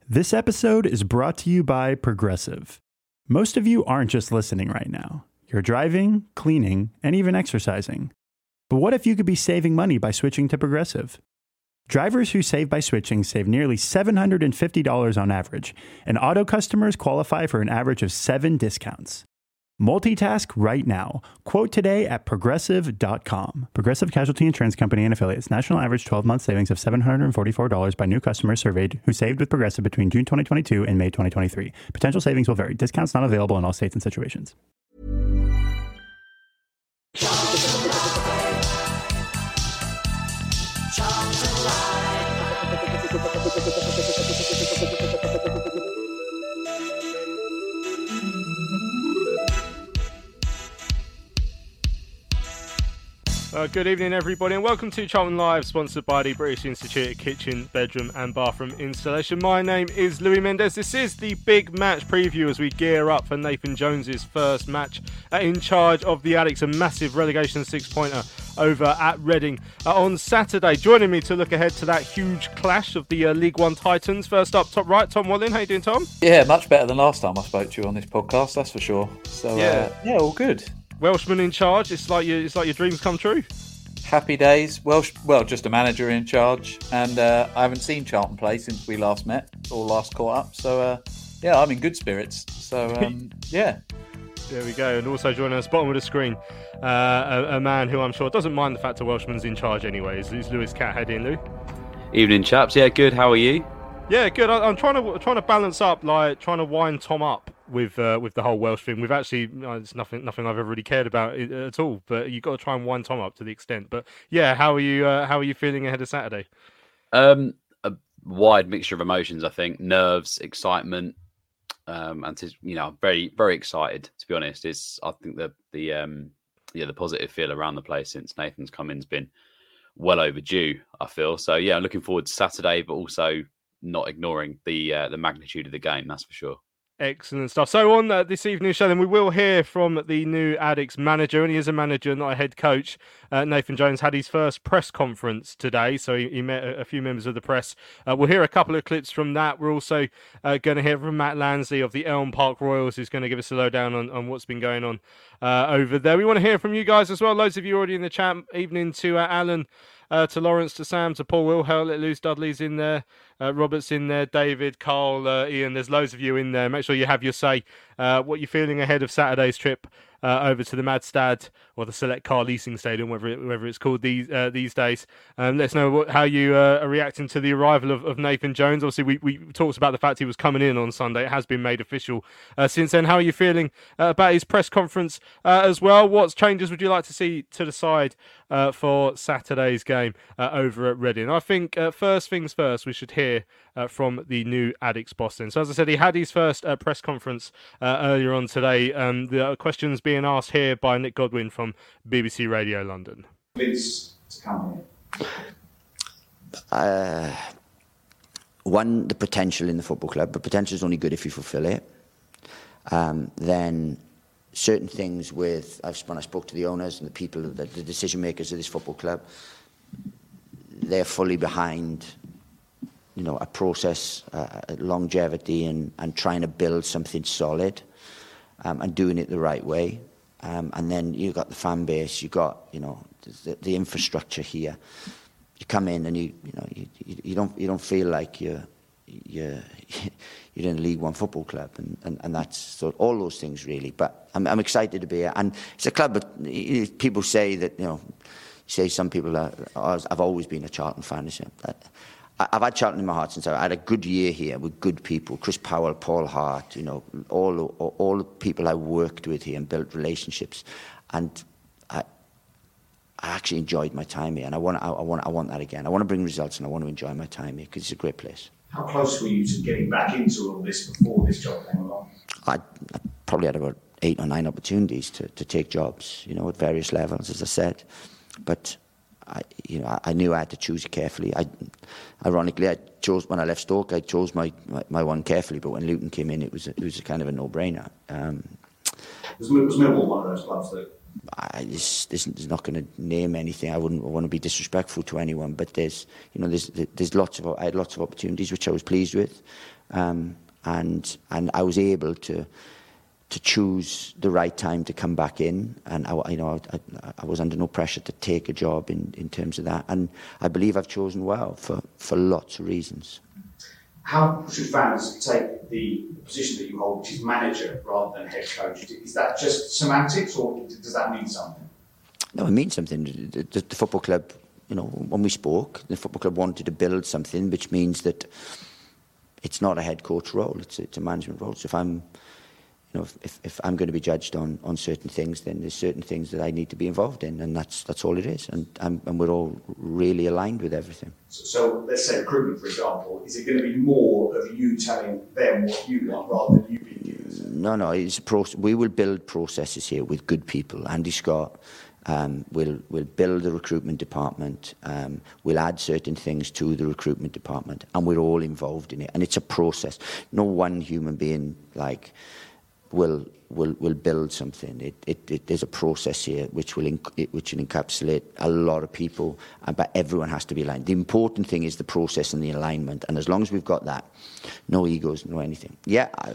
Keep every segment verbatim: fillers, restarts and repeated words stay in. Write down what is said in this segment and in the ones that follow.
This episode is brought to you by Progressive. Most of you aren't just listening right now. You're driving, cleaning, and even exercising. But what if you could be saving money by switching to Progressive? Drivers who save by switching save nearly seven hundred fifty dollars on average, and auto customers qualify for an average of seven discounts. Multitask right now. Quote today at progressive dot com. Progressive Casualty Insurance Company and Affiliates. National average twelve-month savings of seven hundred forty-four dollars by new customers surveyed who saved with Progressive between June twenty twenty-two and May twenty twenty-three. Potential savings will vary. Discounts not available in all states and situations. Uh, good evening, everybody, and welcome to Charlton Live, sponsored by the British Institute of Kitchen, Bedroom and Bathroom Installation. My name is Louis Mendes. This is the big match preview as we gear up for Nathan Jones's first match uh, in charge of the Addicks, a massive relegation six-pointer over at Reading uh, on Saturday. Joining me to look ahead to that huge clash of the uh, League One Titans. First up, top right, Tom Wallin. How you doing, Tom? Yeah, much better than last time I spoke to you on this podcast, that's for sure. So yeah, uh, yeah, all good. Welshman in charge. It's like your, it's like your dreams come true. Happy days. Welsh, well, just a manager in charge, and uh, I haven't seen Charlton play since we last met or last caught up. So uh, yeah, I'm in good spirits. So um, yeah. There we go. And also joining us, bottom of the screen, uh, a, a man who I'm sure doesn't mind the fact that Welshman's in charge anyway. Is Lewis Cat. How in, Lou? Evening, chaps. Yeah, good. How are you? Yeah, good. I, I'm trying to trying to balance up, like trying to wind Tom up with uh, with the whole Welsh thing. We've actually, uh, it's nothing nothing I've ever really cared about it, at all. But you've got to try and wind Tom up to the extent. But yeah, how are you? Uh, how are you feeling ahead of Saturday? Um, a wide mixture of emotions. I think nerves, excitement, um, and to, you know, very very excited. To be honest, it's I think the the um yeah the positive feel around the place since Nathan's come in's been well overdue. I feel so. Yeah, I'm looking forward to Saturday, but also not ignoring the uh, the magnitude of the game. That's for sure. Excellent stuff. So on uh, this evening's show, then we will hear from the new Addicks manager, and he is a manager, not a head coach. Uh, Nathan Jones had his first press conference today, so he, he met a, a few members of the press. Uh, we'll hear a couple of clips from that. We're also uh, going to hear from Matt Lansley of the Elm Park Royals, who's going to give us a lowdown on, on what's been going on uh, over there. We want to hear from you guys as well. Loads of you already in the chat. Evening to uh, Alan. Uh, to Lawrence, to Sam, to Paul Will, Hell Let Loose, Dudley's in there, uh, Robert's in there, David, Carl, uh, Ian, there's loads of you in there. Make sure you have your say. Uh, what you're feeling ahead of Saturday's trip uh, over to the Madstad, or the Select Car Leasing Stadium, whatever, it, whatever it's called these uh, these days. Um, let us know what, how you uh, are reacting to the arrival of, of Nathan Jones. Obviously, we, we talked about the fact he was coming in on Sunday. It has been made official uh, since then. How are you feeling uh, about his press conference uh, as well? What changes would you like to see to the side uh, for Saturday's game uh, over at Reading? I think uh, first things first, we should hear uh, from the new Addicks boss then. So as I said, he had his first uh, press conference uh, earlier on today. Um, the questions being asked here by Nick Godwin from B B C Radio London. Please to come here. Uh, one, the potential in the football club, but potential is only good if you fulfil it. Um, then certain things with, I've, when I spoke to the owners and the people, the, the decision makers of this football club, they're fully behind, you know, a process, uh, longevity, and, and trying to build something solid, um, and doing it the right way. Um, and then you've got the fan base, you've got, you know, the, the infrastructure here. You come in and you, you know, you, you, you don't, you don't feel like you're, you're, you're in a League One football club, and, and, and that's so all those things really. But I'm, I'm excited to be here, and it's a club. But people say that, you know, say some people are, I've always been a Charlton fan. I've had Charlton in my heart since I had a good year here with good people. Chris Powell, Paul Hart, you know, all all the people I worked with here and built relationships, and I I actually enjoyed my time here, and I want I, I want I want that again. I want to bring results, and I want to enjoy my time here because it's a great place. How close were you to getting back into all this before this job came along? I, I probably had about eight or nine opportunities to, to take jobs, you know, at various levels, as I said, but I, you know, I, I knew I had to choose carefully. I, ironically, I chose when I left Stoke. I chose my, my, my one carefully, but when Luton came in, it was a, it was a kind of a no-brainer. Um, was, was Millwall one of those clubs that? I just there's, there's not going to name anything. I wouldn't want to be disrespectful to anyone, but there's you know there's there's lots of I had lots of opportunities which I was pleased with. um, and and I was able to to choose the right time to come back in, and I, you know, I, I was under no pressure to take a job in, in terms of that, and I believe I've chosen well for, for lots of reasons. How should fans take the position that you hold, which is manager rather than head coach? Is that just semantics, or does that mean something? No, it means something. The, the, the football club, you know, when we spoke, the football club wanted to build something, which means that it's not a head coach role; it's a, it's a management role. So if I'm You know, if, if I'm going to be judged on, on certain things, then there's certain things that I need to be involved in, and that's that's all it is. And I'm, and we're all really aligned with everything. So, so let's say recruitment, for example, is it going to be more of you telling them what you want rather than you being given? No, no, it's a process. We will build processes here with good people. Andy Scott um, will will build the recruitment department. Um, we'll add certain things to the recruitment department, and we're all involved in it. And it's a process. No one human being like. will will will build something. It, it, it there's a process here which will inc- it, which will encapsulate a lot of people, and but everyone has to be aligned. The important thing is the process and the alignment, and as long as we've got that, no egos, no anything. Yeah, I,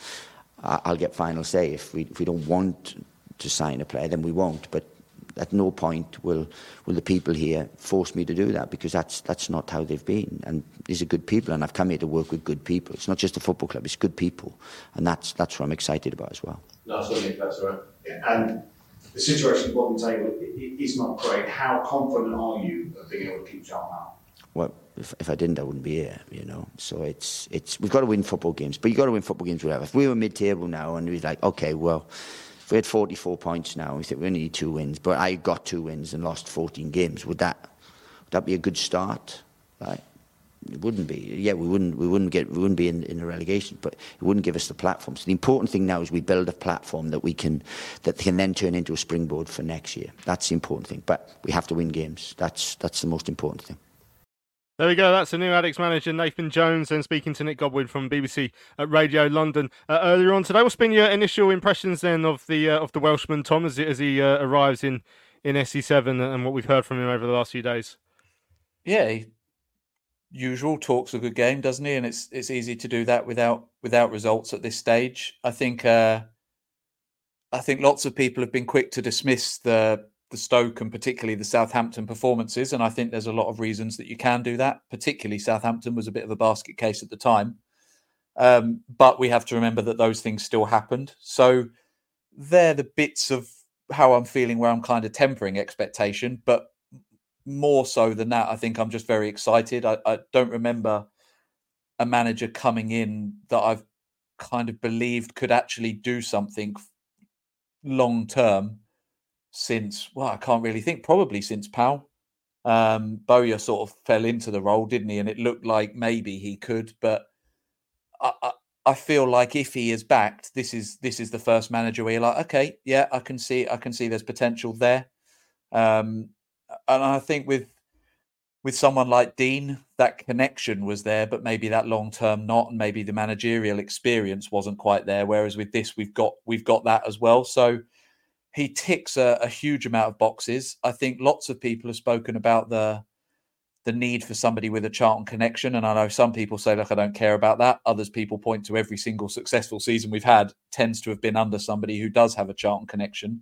I, I'll get final say. If we if we don't want to sign a player, then we won't. But at no point will will the people here force me to do that, because that's that's not how they've been. And these are good people, and I've come here to work with good people. It's not just a football club; it's good people, and that's that's what I'm excited about as well. Last one, if that's all right. Yeah. And the situation at the bottom table is not great. How confident are you of being able to keep Charlton out? Well, if, if I didn't, I wouldn't be here, you know. So it's it's we've got to win football games, but you've got to win football games whatever. If we were mid-table now and we're like, okay, well, if we had forty-four points now, we think we only need two wins, but I got two wins and lost fourteen games, would that would that be a good start? Right? It wouldn't be. Yeah, we wouldn't we wouldn't get we wouldn't be in, in a relegation, but it wouldn't give us the platform. So the important thing now is we build a platform that we can that can then turn into a springboard for next year. That's the important thing. But we have to win games. That's that's the most important thing. There we go. That's the new Addicks manager, Nathan Jones, and speaking to Nick Godwin from B B C Radio London uh, earlier on today. We'll spin your initial impressions then of the uh, of the Welshman, Tom, as, as he uh, arrives in, in S E seven and what we've heard from him over the last few days. Yeah, he, usual talks a good game, doesn't he? And it's it's easy to do that without without results at this stage. I think uh, I think lots of people have been quick to dismiss the. the Stoke and particularly the Southampton performances. And I think there's a lot of reasons that you can do that. Particularly Southampton was a bit of a basket case at the time. Um, but we have to remember that those things still happened. So they're the bits of how I'm feeling where I'm kind of tempering expectation. But more so than that, I think I'm just very excited. I, I don't remember a manager coming in that I've kind of believed could actually do something long term. Since, well, I can't really think, probably since Powell. Um, Bowyer sort of fell into the role, didn't he? And it looked like maybe he could, but I, I, I feel like if he is backed, this is this is the first manager where you're like, okay, yeah, I can see, I can see there's potential there. Um, and I think with with someone like Dean, that connection was there, but maybe that long term not, and maybe the managerial experience wasn't quite there. Whereas with this, we've got we've got that as well. So. He ticks a, a huge amount of boxes. I think lots of people have spoken about the the need for somebody with a Charlton connection. And I know some people say, look, I don't care about that. Others people point to every single successful season we've had tends to have been under somebody who does have a Charlton connection.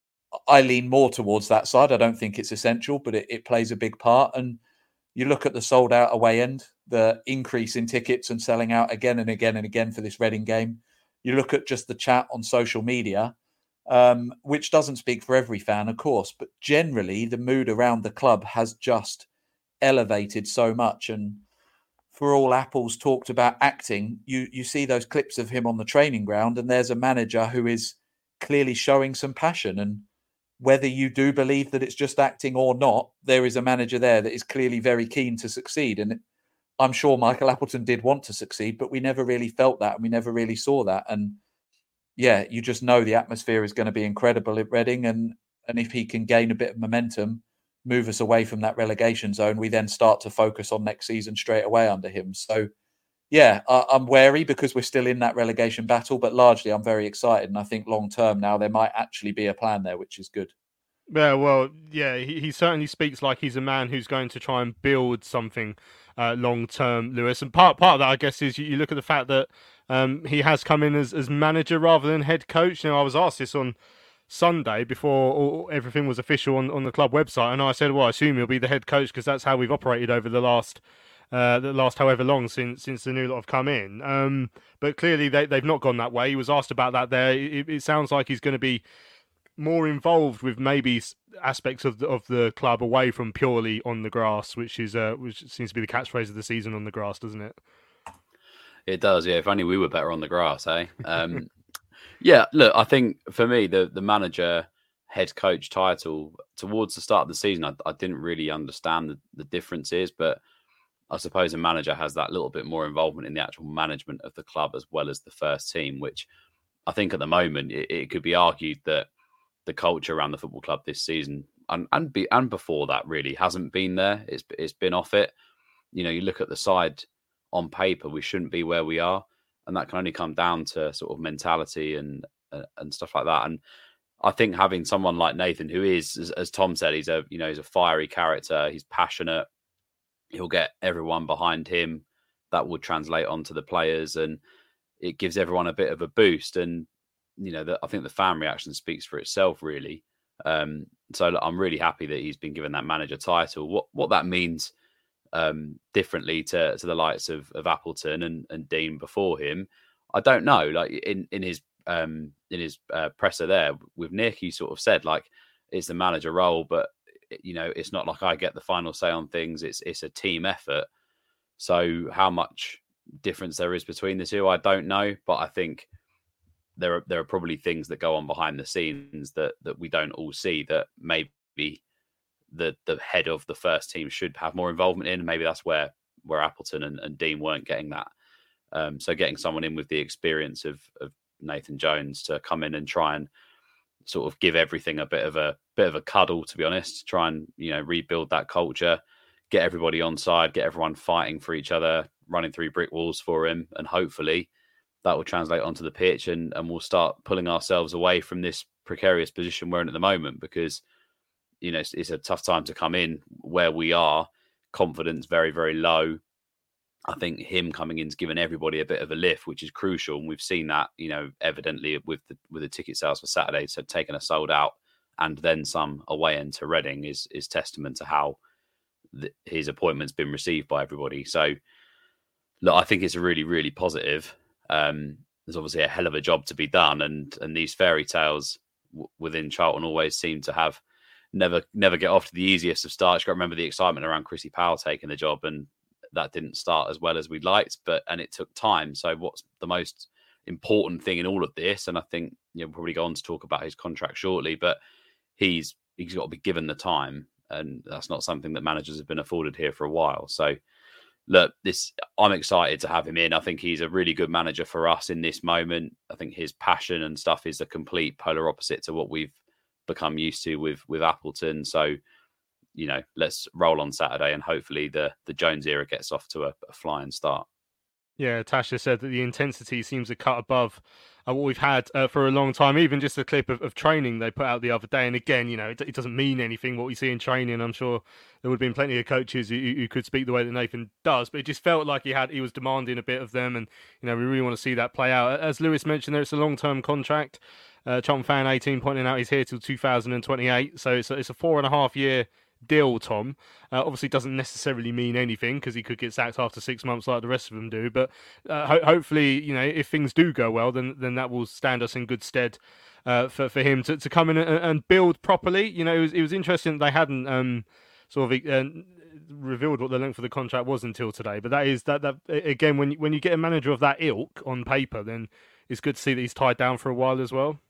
I lean more towards that side. I don't think it's essential, but it, it plays a big part. And you look at the sold out away end, the increase in tickets and selling out again and again and again for this Reading game. You look at just the chat on social media, Um, which doesn't speak for every fan, of course, but generally the mood around the club has just elevated so much. And for all Apple's talked about acting, you you see those clips of him on the training ground, and there's a manager who is clearly showing some passion. And whether you do believe that it's just acting or not, there is a manager there that is clearly very keen to succeed. And I'm sure Michael Appleton did want to succeed, but we never really felt that, and we never really saw that. And yeah, you just know the atmosphere is going to be incredible at Reading. And, and if he can gain a bit of momentum, move us away from that relegation zone, we then start to focus on next season straight away under him. So, yeah, I, I'm wary because we're still in that relegation battle, but largely I'm very excited. And I think long term now there might actually be a plan there, which is good. Yeah, well, yeah, he, he certainly speaks like he's a man who's going to try and build something uh, long term, Lewis. And part part of that, I guess, is you, you look at the fact that um, he has come in as, as manager rather than head coach. You know, I was asked this on Sunday before all, everything was official on, on the club website, and I said, well, I assume he'll be the head coach because that's how we've operated over the last uh, the last however long since since the new lot have come in. Um, but clearly they they've not gone that way. He was asked about that there. It, it sounds like he's going to be more involved with maybe aspects of the, of the club away from purely on the grass, which is uh, which seems to be the catchphrase of the season, on the grass, doesn't it? It does, yeah. If only we were better on the grass, eh? Um, yeah, look, I think for me, the the manager head coach title towards the start of the season, I, I didn't really understand the, the differences, but I suppose a manager has that little bit more involvement in the actual management of the club as well as the first team, which I think at the moment it, it could be argued that the culture around the football club this season and and, be, and before that really hasn't been there. It's it's been off it. You know, you look at the side on paper, we shouldn't be where we are, and that can only come down to sort of mentality and uh, and stuff like that. And I think having someone like Nathan, who is, as, as Tom said, he's a you know he's a fiery character. He's passionate. He'll get everyone behind him. That will translate onto the players, and it gives everyone a bit of a boost. And you know, the, I think the fan reaction speaks for itself, really. Um, so look, I'm really happy that he's been given that manager title. What what that means um, differently to to the likes of, of Appleton and, and Dean before him, I don't know. Like in in his um, in his uh, presser there with Nick, he sort of said like it's the manager role, but you know, it's not like I get the final say on things. It's it's a team effort. So how much difference there is between the two, I don't know. But I think there are there are probably things that go on behind the scenes that that we don't all see, that maybe the the head of the first team should have more involvement in. Maybe that's where where Appleton and, and Dean weren't getting that. Um, so getting someone in with the experience of, of Nathan Jones to come in and try and sort of give everything a bit of a bit of a cuddle, to be honest, try and, you know, rebuild that culture, get everybody on side, get everyone fighting for each other, running through brick walls for him. And hopefully that will translate onto the pitch and, and we'll start pulling ourselves away from this precarious position we're in at the moment, because, you know, it's, it's a tough time to come in where we are. Confidence very, very low. I think him coming in's given everybody a bit of a lift, which is crucial. And we've seen that, you know, evidently with the with the ticket sales for Saturday, so taking a sold out and then some away into Reading is is testament to how the, his appointment's been received by everybody. So, look, I think it's a really, really positive. Um, there's obviously a hell of a job to be done, and and these fairy tales w- within Charlton always seem to have never never get off to the easiest of starts. You got to remember the excitement around Chrissy Powell taking the job, and that didn't start as well as we'd liked, but and it took time. So what's the most important thing in all of this? And I think, you know, we'll probably go on to talk about his contract shortly, but he's he's got to be given the time, and that's not something that managers have been afforded here for a while. So look, this I'm excited to have him in. I think he's a really good manager for us in this moment. I think his passion and stuff is the complete polar opposite to what we've become used to with with Appleton. So, you know, let's roll on Saturday and hopefully the, the Jones era gets off to a, a flying start. Yeah, Tasha said that the intensity seems a cut above uh, what we've had uh, for a long time. Even just a clip of, of training they put out the other day. And again, you know, it, it doesn't mean anything what we see in training. I'm sure there would have been plenty of coaches who, who could speak the way that Nathan does, but it just felt like he had he was demanding a bit of them. And, you know, we really want to see that play out. As Lewis mentioned there, it's a long-term contract. Uh, Charlton Fan eighteen pointing out he's here till two thousand twenty-eight. So it's a, it's a four and a half year deal, Tom. Uh, obviously doesn't necessarily mean anything because he could get sacked after six months like the rest of them do, but uh, ho- hopefully, you know, if things do go well, then then that will stand us in good stead uh, for, for him to, to come in and, and build properly. You know, it was, it was interesting that they hadn't um, sort of uh, revealed what the length of the contract was until today, but that is that, that again, when, when you get a manager of that ilk on paper, then it's good to see that he's tied down for a while as well.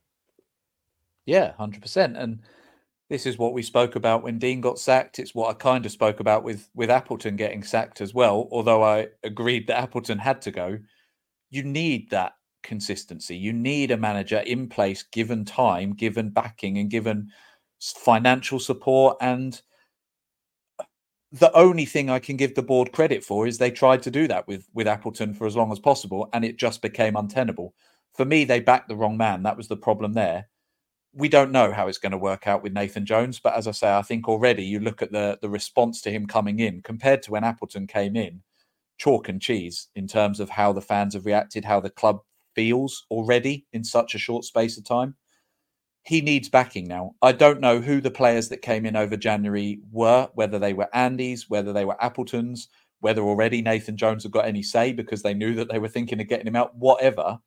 Yeah, one hundred percent. And this is what we spoke about when Dean got sacked. It's what I kind of spoke about with, with Appleton getting sacked as well, although I agreed that Appleton had to go. You need that consistency. You need a manager in place, given time, given backing, and given financial support. And the only thing I can give the board credit for is they tried to do that with, with Appleton for as long as possible, and it just became untenable. For me, they backed the wrong man. That was the problem there. we don't know how it's going to work out with Nathan Jones. But as I say, I think already you look at the the response to him coming in compared to when Appleton came in, chalk and cheese in terms of how the fans have reacted, how the club feels already in such a short space of time. He needs backing now. I don't know who the players that came in over January were, whether they were Andy's, whether they were Appleton's, whether already Nathan Jones had got any say because they knew that they were thinking of getting him out, whatever.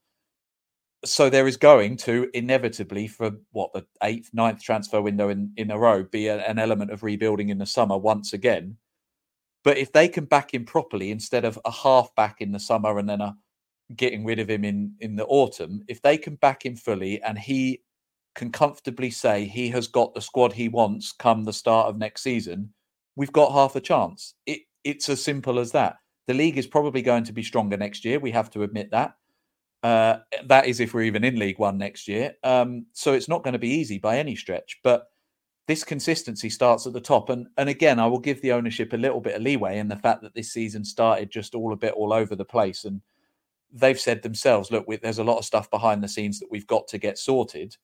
So there is going to inevitably, for what, the eighth, ninth transfer window in, in a row, be a, an element of rebuilding in the summer once again. But if they can back him properly instead of a half back in the summer and then a getting rid of him in, in the autumn, if they can back him fully and he can comfortably say he has got the squad he wants come the start of next season, we've got half a chance. It, it's as simple as that. The league is probably going to be stronger next year. We have to admit that. Uh, that is if we're even in League One next year. Um, so it's not going to be easy by any stretch. But this consistency starts at the top. And, and again, I will give the ownership a little bit of leeway in the fact that this season started just all a bit all over the place. And they've said themselves, look, we, there's a lot of stuff behind the scenes that we've got to get sorted.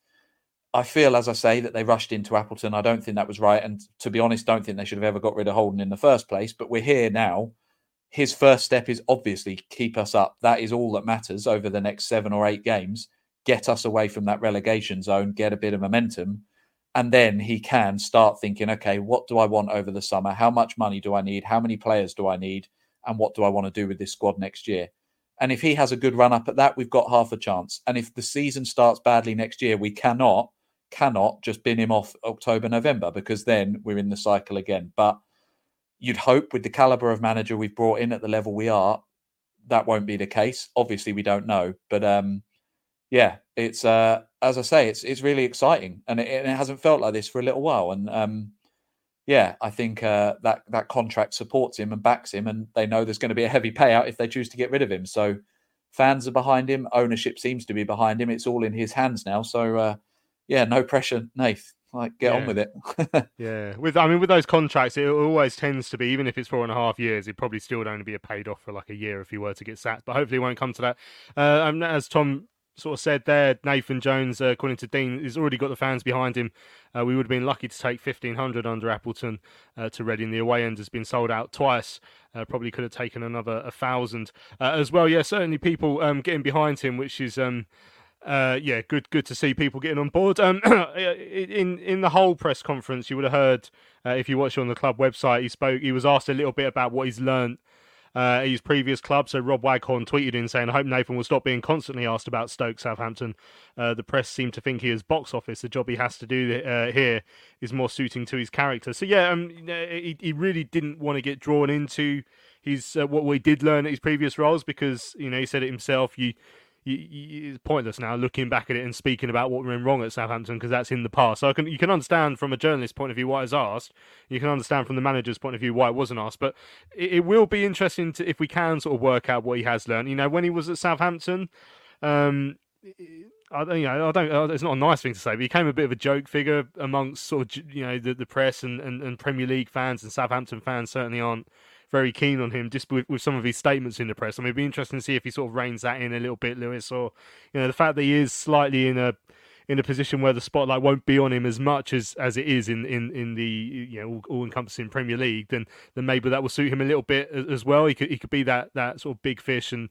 I feel, as I say, that they rushed into Appleton. I don't think that was right. And to be honest, don't think they should have ever got rid of Holden in the first place. But we're here now. His first step is obviously keep us up. That is all that matters over the next seven or eight games. Get us away from that relegation zone, get a bit of momentum. And then he can start thinking, okay, what do I want over the summer? How much money do I need? How many players do I need? And what do I want to do with this squad next year? And if he has a good run up at that, we've got half a chance. And if the season starts badly next year, we cannot, cannot just bin him off October, November, because then we're in the cycle again. But you'd hope with the caliber of manager we've brought in at the level we are, that won't be the case. Obviously, we don't know. But um, yeah, it's uh, as I say, it's it's really exciting. And it, it hasn't felt like this for a little while. And um, yeah, I think uh, that, that contract supports him and backs him. And they know there's going to be a heavy payout if they choose to get rid of him. So fans are behind him. Ownership seems to be behind him. It's all in his hands now. So uh, yeah, no pressure, Nath. Like, get yeah. on with it. yeah, with I mean, with those contracts, it always tends to be, even if it's four and a half years, it probably still would only be paid off for like a year if he were to get sacked. But hopefully, it won't come to that. Uh, and as Tom sort of said there, Nathan Jones, uh, according to Dean, has already got the fans behind him. Uh, we would have been lucky to take fifteen hundred under Appleton uh, to Reading. The away end has been sold out twice. Uh, probably could have taken another a thousand uh, as well. Yeah, certainly people um, getting behind him, which is. Um, Uh, yeah, good, good to see people getting on board. Um, in in the whole press conference, you would have heard uh, if you watch it on the club website. He spoke. He was asked a little bit about what he's learnt uh, at his previous club. So Rob Waghorn tweeted in saying, "I hope Nathan will stop being constantly asked about Stoke, Southampton. Uh, the press seem to think he is box office. The job he has to do uh, here is more suiting to his character." So yeah, um, he he really didn't want to get drawn into his uh, what we did learn at his previous roles because you know he said it himself. You. It's pointless now looking back at it and speaking about what went wrong at Southampton because that's in the past. So I can you can understand from a journalist's point of view why it was asked. You can understand from the manager's point of view why it wasn't asked. But it, it will be interesting to if we can sort of work out what he has learned. You know, when he was at Southampton, um, I don't, you know, I don't. It's not a nice thing to say, but he became a bit of a joke figure amongst sort of you know the, the press and, and, and Premier League fans, and Southampton fans certainly aren't very keen on him just with, with some of his statements in the press. I mean, it'd be interesting to see if he sort of reins that in a little bit, Lewis, or you know, the fact that he is slightly in a in a position where the spotlight won't be on him as much as, as it is in, in, in the you know all encompassing Premier League, then then maybe that will suit him a little bit as well. He could he could be that that sort of big fish and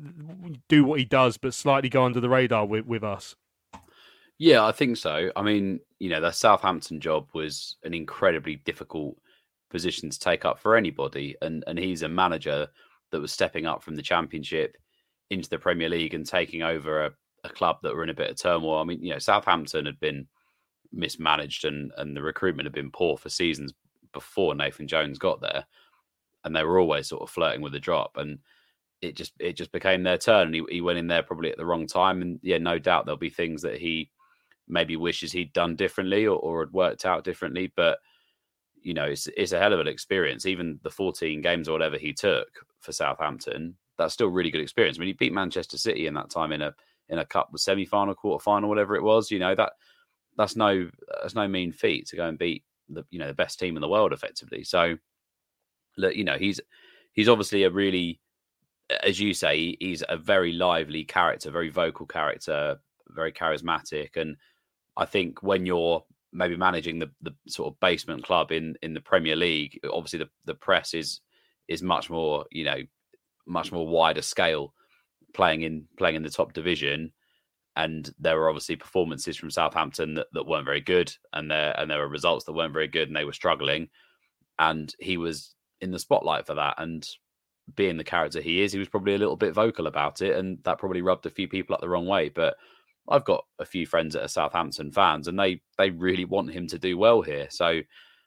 do what he does, but slightly go under the radar with, with us. Yeah, I think so. I mean, you know, the Southampton job was an incredibly difficult position to take up for anybody, and and he's a manager that was stepping up from the Championship into the Premier League and taking over a, a club that were in a bit of turmoil. I mean, you know, Southampton had been mismanaged and and the recruitment had been poor for seasons before Nathan Jones got there, and they were always sort of flirting with the drop, and it just it just became their turn, and he, he went in there probably at the wrong time, and yeah, no doubt there'll be things that he maybe wishes he'd done differently or, or had worked out differently, but you know, it's it's a hell of an experience. Even the fourteen games or whatever he took for Southampton, that's still really good experience. I mean, he beat Manchester City in that time in a in a cup semi-final, quarter-final, whatever it was. You know, that that's no that's no mean feat to go and beat the you know the best team in the world effectively. So, look, you know, he's he's obviously a really, as you say, he's a very lively character, very vocal character, very charismatic, and I think when you're maybe managing the, the sort of basement club in, in the Premier League, obviously the, the press is is much more, you know, much more wider scale playing in playing in the top division. And there were obviously performances from Southampton that, that weren't very good, and there and there were results that weren't very good, and they were struggling. And he was in the spotlight for that. And being the character he is, he was probably a little bit vocal about it, and that probably rubbed a few people up the wrong way. But I've got a few friends that are Southampton fans, and they they really want him to do well here. So,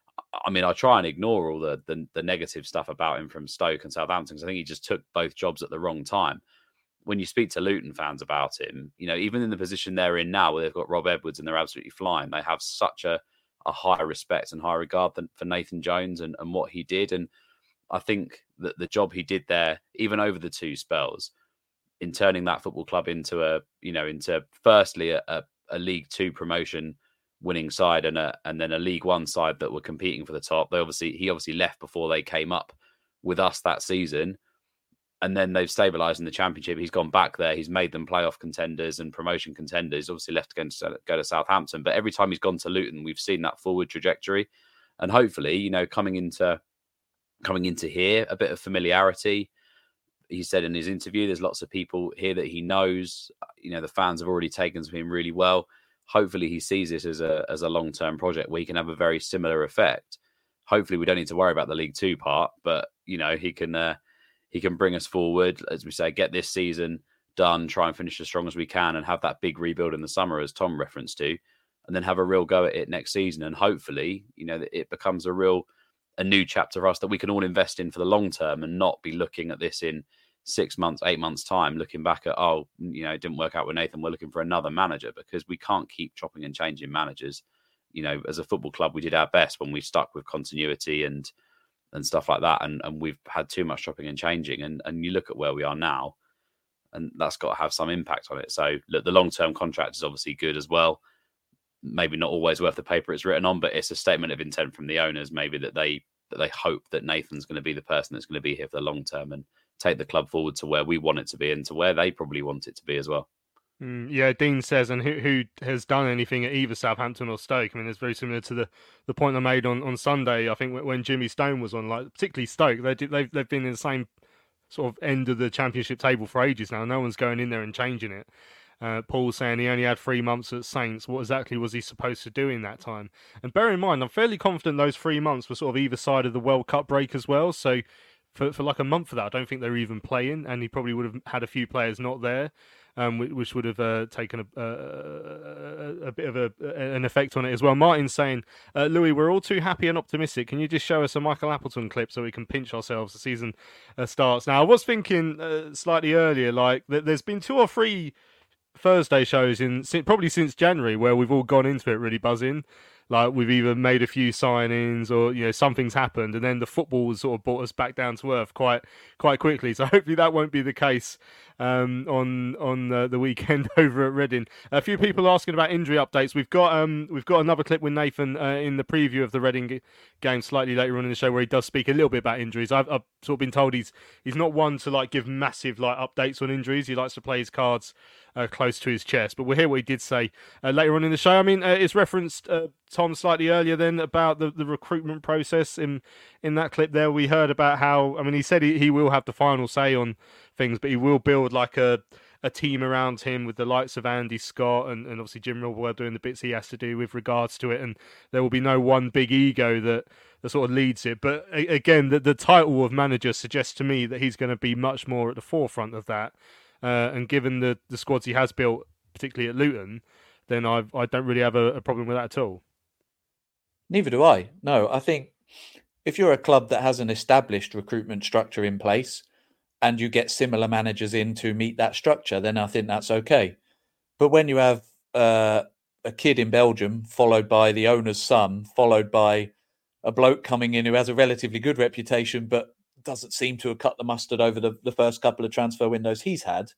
I mean, I try and ignore all the the, the negative stuff about him from Stoke and Southampton, because I think he just took both jobs at the wrong time. When you speak to Luton fans about him, you know, even in the position they're in now, where they've got Rob Edwards and they're absolutely flying, they have such a, a high respect and high regard for Nathan Jones and, and what he did. And I think that the job he did there, even over the two spells, in turning that football club into a, you know, into firstly a, a, a League Two promotion winning side and a and then a League One side that were competing for the top. They obviously he obviously left before they came up with us that season. And then they've stabilised in the Championship. He's gone back there. He's made them playoff contenders and promotion contenders. Obviously left to go to Southampton. But every time he's gone to Luton, we've seen that forward trajectory. And hopefully, you know, coming into coming into here, a bit of familiarity. He said in his interview, there's lots of people here that he knows. You know, the fans have already taken to him really well. Hopefully he sees this as a as a long-term project where he can have a very similar effect. Hopefully we don't need to worry about the League Two part, but, you know, he can... Uh, He can bring us forward, as we say, get this season done, try and finish as strong as we can and have that big rebuild in the summer, as Tom referenced to, and then have a real go at it next season. And hopefully, you know, it becomes a real, a new chapter for us that we can all invest in for the long term and not be looking at this in six months, eight months time, looking back at, oh, you know, it didn't work out with Nathan, we're looking for another manager, because we can't keep chopping and changing managers. You know, as a football club, we did our best when we stuck with continuity and and stuff like that. And, and we've had too much chopping and changing. And, and you look at where we are now, and that's got to have some impact on it. So look, the long-term contract is obviously good as well. Maybe not always worth the paper it's written on, but it's a statement of intent from the owners, maybe that they, that they hope that Nathan's going to be the person that's going to be here for the long term and take the club forward to where we want it to be and to where they probably want it to be as well. Mm, yeah, Dean says, and who, who has done anything at either Southampton or Stoke? I mean, it's very similar to the, the point I made on, on Sunday. I think when Jimmy Stone was on, like particularly Stoke, they did, they've they've been in the same sort of end of the Championship table for ages now. No one's going in there and changing it. Uh, Paul's saying he only had three months at Saints. What exactly was he supposed to do in that time? And bear in mind, I'm fairly confident those three months were sort of either side of the World Cup break as well. So for for like a month of that, I don't think they were even playing, and he probably would have had a few players not there. Um, which would have uh, taken a, a, a bit of a, an effect on it as well. Martin's saying, uh, Louis, we're all too happy and optimistic. Can you just show us a Michael Appleton clip so we can pinch ourselves? The season uh, starts. Now, I was thinking uh, slightly earlier, like, that there's been two or three Thursday shows in probably since January where we've all gone into it really buzzing. Like, we've either made a few signings or, you know, something's happened, and then the football has sort of brought us back down to earth quite quite quickly. So hopefully that won't be the case um, on on uh, the weekend over at Reading. A few people asking about injury updates. We've got um we've got another clip with Nathan uh, in the preview of the Reading g- game slightly later on in the show where he does speak a little bit about injuries. I've, I've sort of been told he's he's not one to like give massive like updates on injuries. He likes to play his cards Uh, close to his chest, but we'll hear what he did say uh, later on in the show. I mean, uh, it's referenced uh, Tom slightly earlier then about the, the recruitment process in in that clip there. We heard about how, I mean, he said he, he will have the final say on things, but he will build like a a team around him with the likes of Andy Scott and, and obviously Jim Millwall doing the bits he has to do with regards to it, and there will be no one big ego that, that sort of leads it. But a, again, the, the title of manager suggests to me that he's going to be much more at the forefront of that. Uh, and given the, the squads he has built, particularly at Luton, then I I don't really have a, a problem with that at all. Neither do I. No, I think if you're a club that has an established recruitment structure in place and you get similar managers in to meet that structure, then I think that's okay. But when you have uh, a kid in Belgium, followed by the owner's son, followed by a bloke coming in who has a relatively good reputation, but doesn't seem to have cut the mustard over the, the first couple of transfer windows he's had,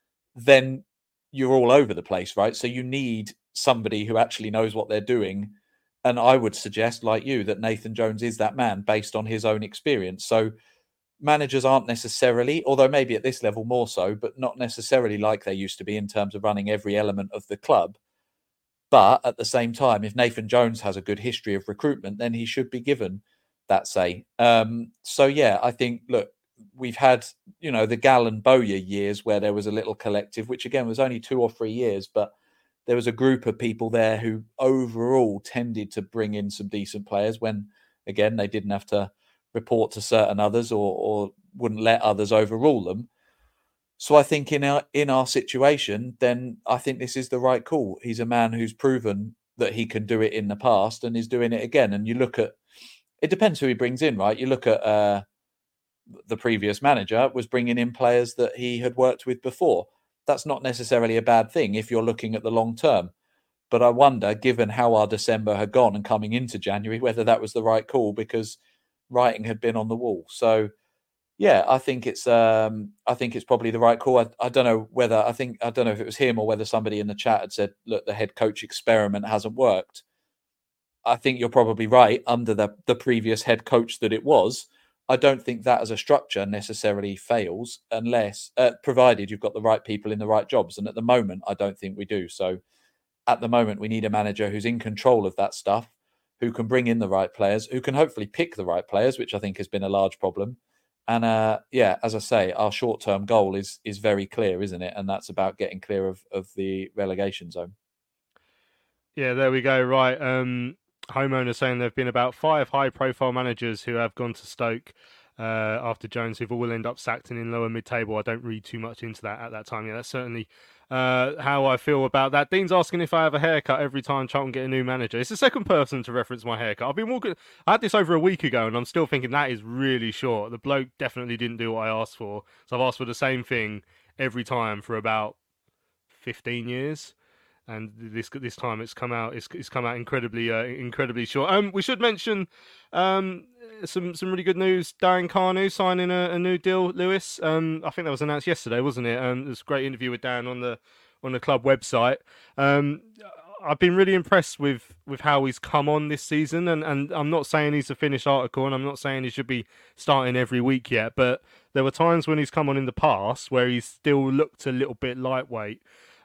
then you're all over the place, right? So you need somebody who actually knows what they're doing. And I would suggest, like you, that Nathan Jones is that man based on his own experience. So managers aren't necessarily, although maybe at this level more so, but not necessarily like they used to be in terms of running every element of the club. But at the same time, if Nathan Jones has a good history of recruitment, then he should be given that say. Um, so, yeah, I think, look, we've had, you know, the Gal and Bowyer years where there was a little collective, which again was only two or three years, but there was a group of people there who overall tended to bring in some decent players when, again, they didn't have to report to certain others or, or wouldn't let others overrule them. So I think in our in our situation, then I think this is the right call. He's a man who's proven that he can do it in the past and is doing it again. And you look at, it depends who he brings in, right? You look at uh, the previous manager was bringing in players that he had worked with before. That's not necessarily a bad thing if you're looking at the long term. But I wonder, given how our December had gone and coming into January, whether that was the right call because writing had been on the wall. So, yeah, I think it's um, I think it's probably the right call. I, I don't know whether I think I don't know if it was him or whether somebody in the chat had said, "Look, the head coach experiment hasn't worked." I think you're probably right. Under the the previous head coach that it was, I don't think that as a structure necessarily fails unless, uh, provided you've got the right people in the right jobs. And at the moment, I don't think we do. So, at the moment, we need a manager who's in control of that stuff, who can bring in the right players, who can hopefully pick the right players, which I think has been a large problem. And uh, yeah, as I say, our short-term goal is is very clear, isn't it? And that's about getting clear of, of the relegation zone. Yeah, there we go. Right. Um, homeowner saying there have been about five high-profile managers who have gone to Stoke uh, after Jones, who will end up sacked and in lower mid-table. I don't read too much into that at that time. Yeah, that's certainly uh, how I feel about that. Dean's asking if I have a haircut every time Charlton get a new manager. It's the second person to reference my haircut. I've been walking. I had this over a week ago, and I'm still thinking that is really short. The bloke definitely didn't do what I asked for, so I've asked for the same thing every time for about fifteen years. And this this time it's come out it's, it's come out incredibly uh, incredibly short. Um, we should mention um some some really good news. Darren Carnu signing a, a new deal. Lewis, um, I think that was announced yesterday, wasn't it? Um, there's a great interview with Dan on the on the club website. Um, I've been really impressed with, with how he's come on this season, and, and I'm not saying he's a finished article, and I'm not saying he should be starting every week yet. But there were times when he's come on in the past where he's still looked a little bit lightweight.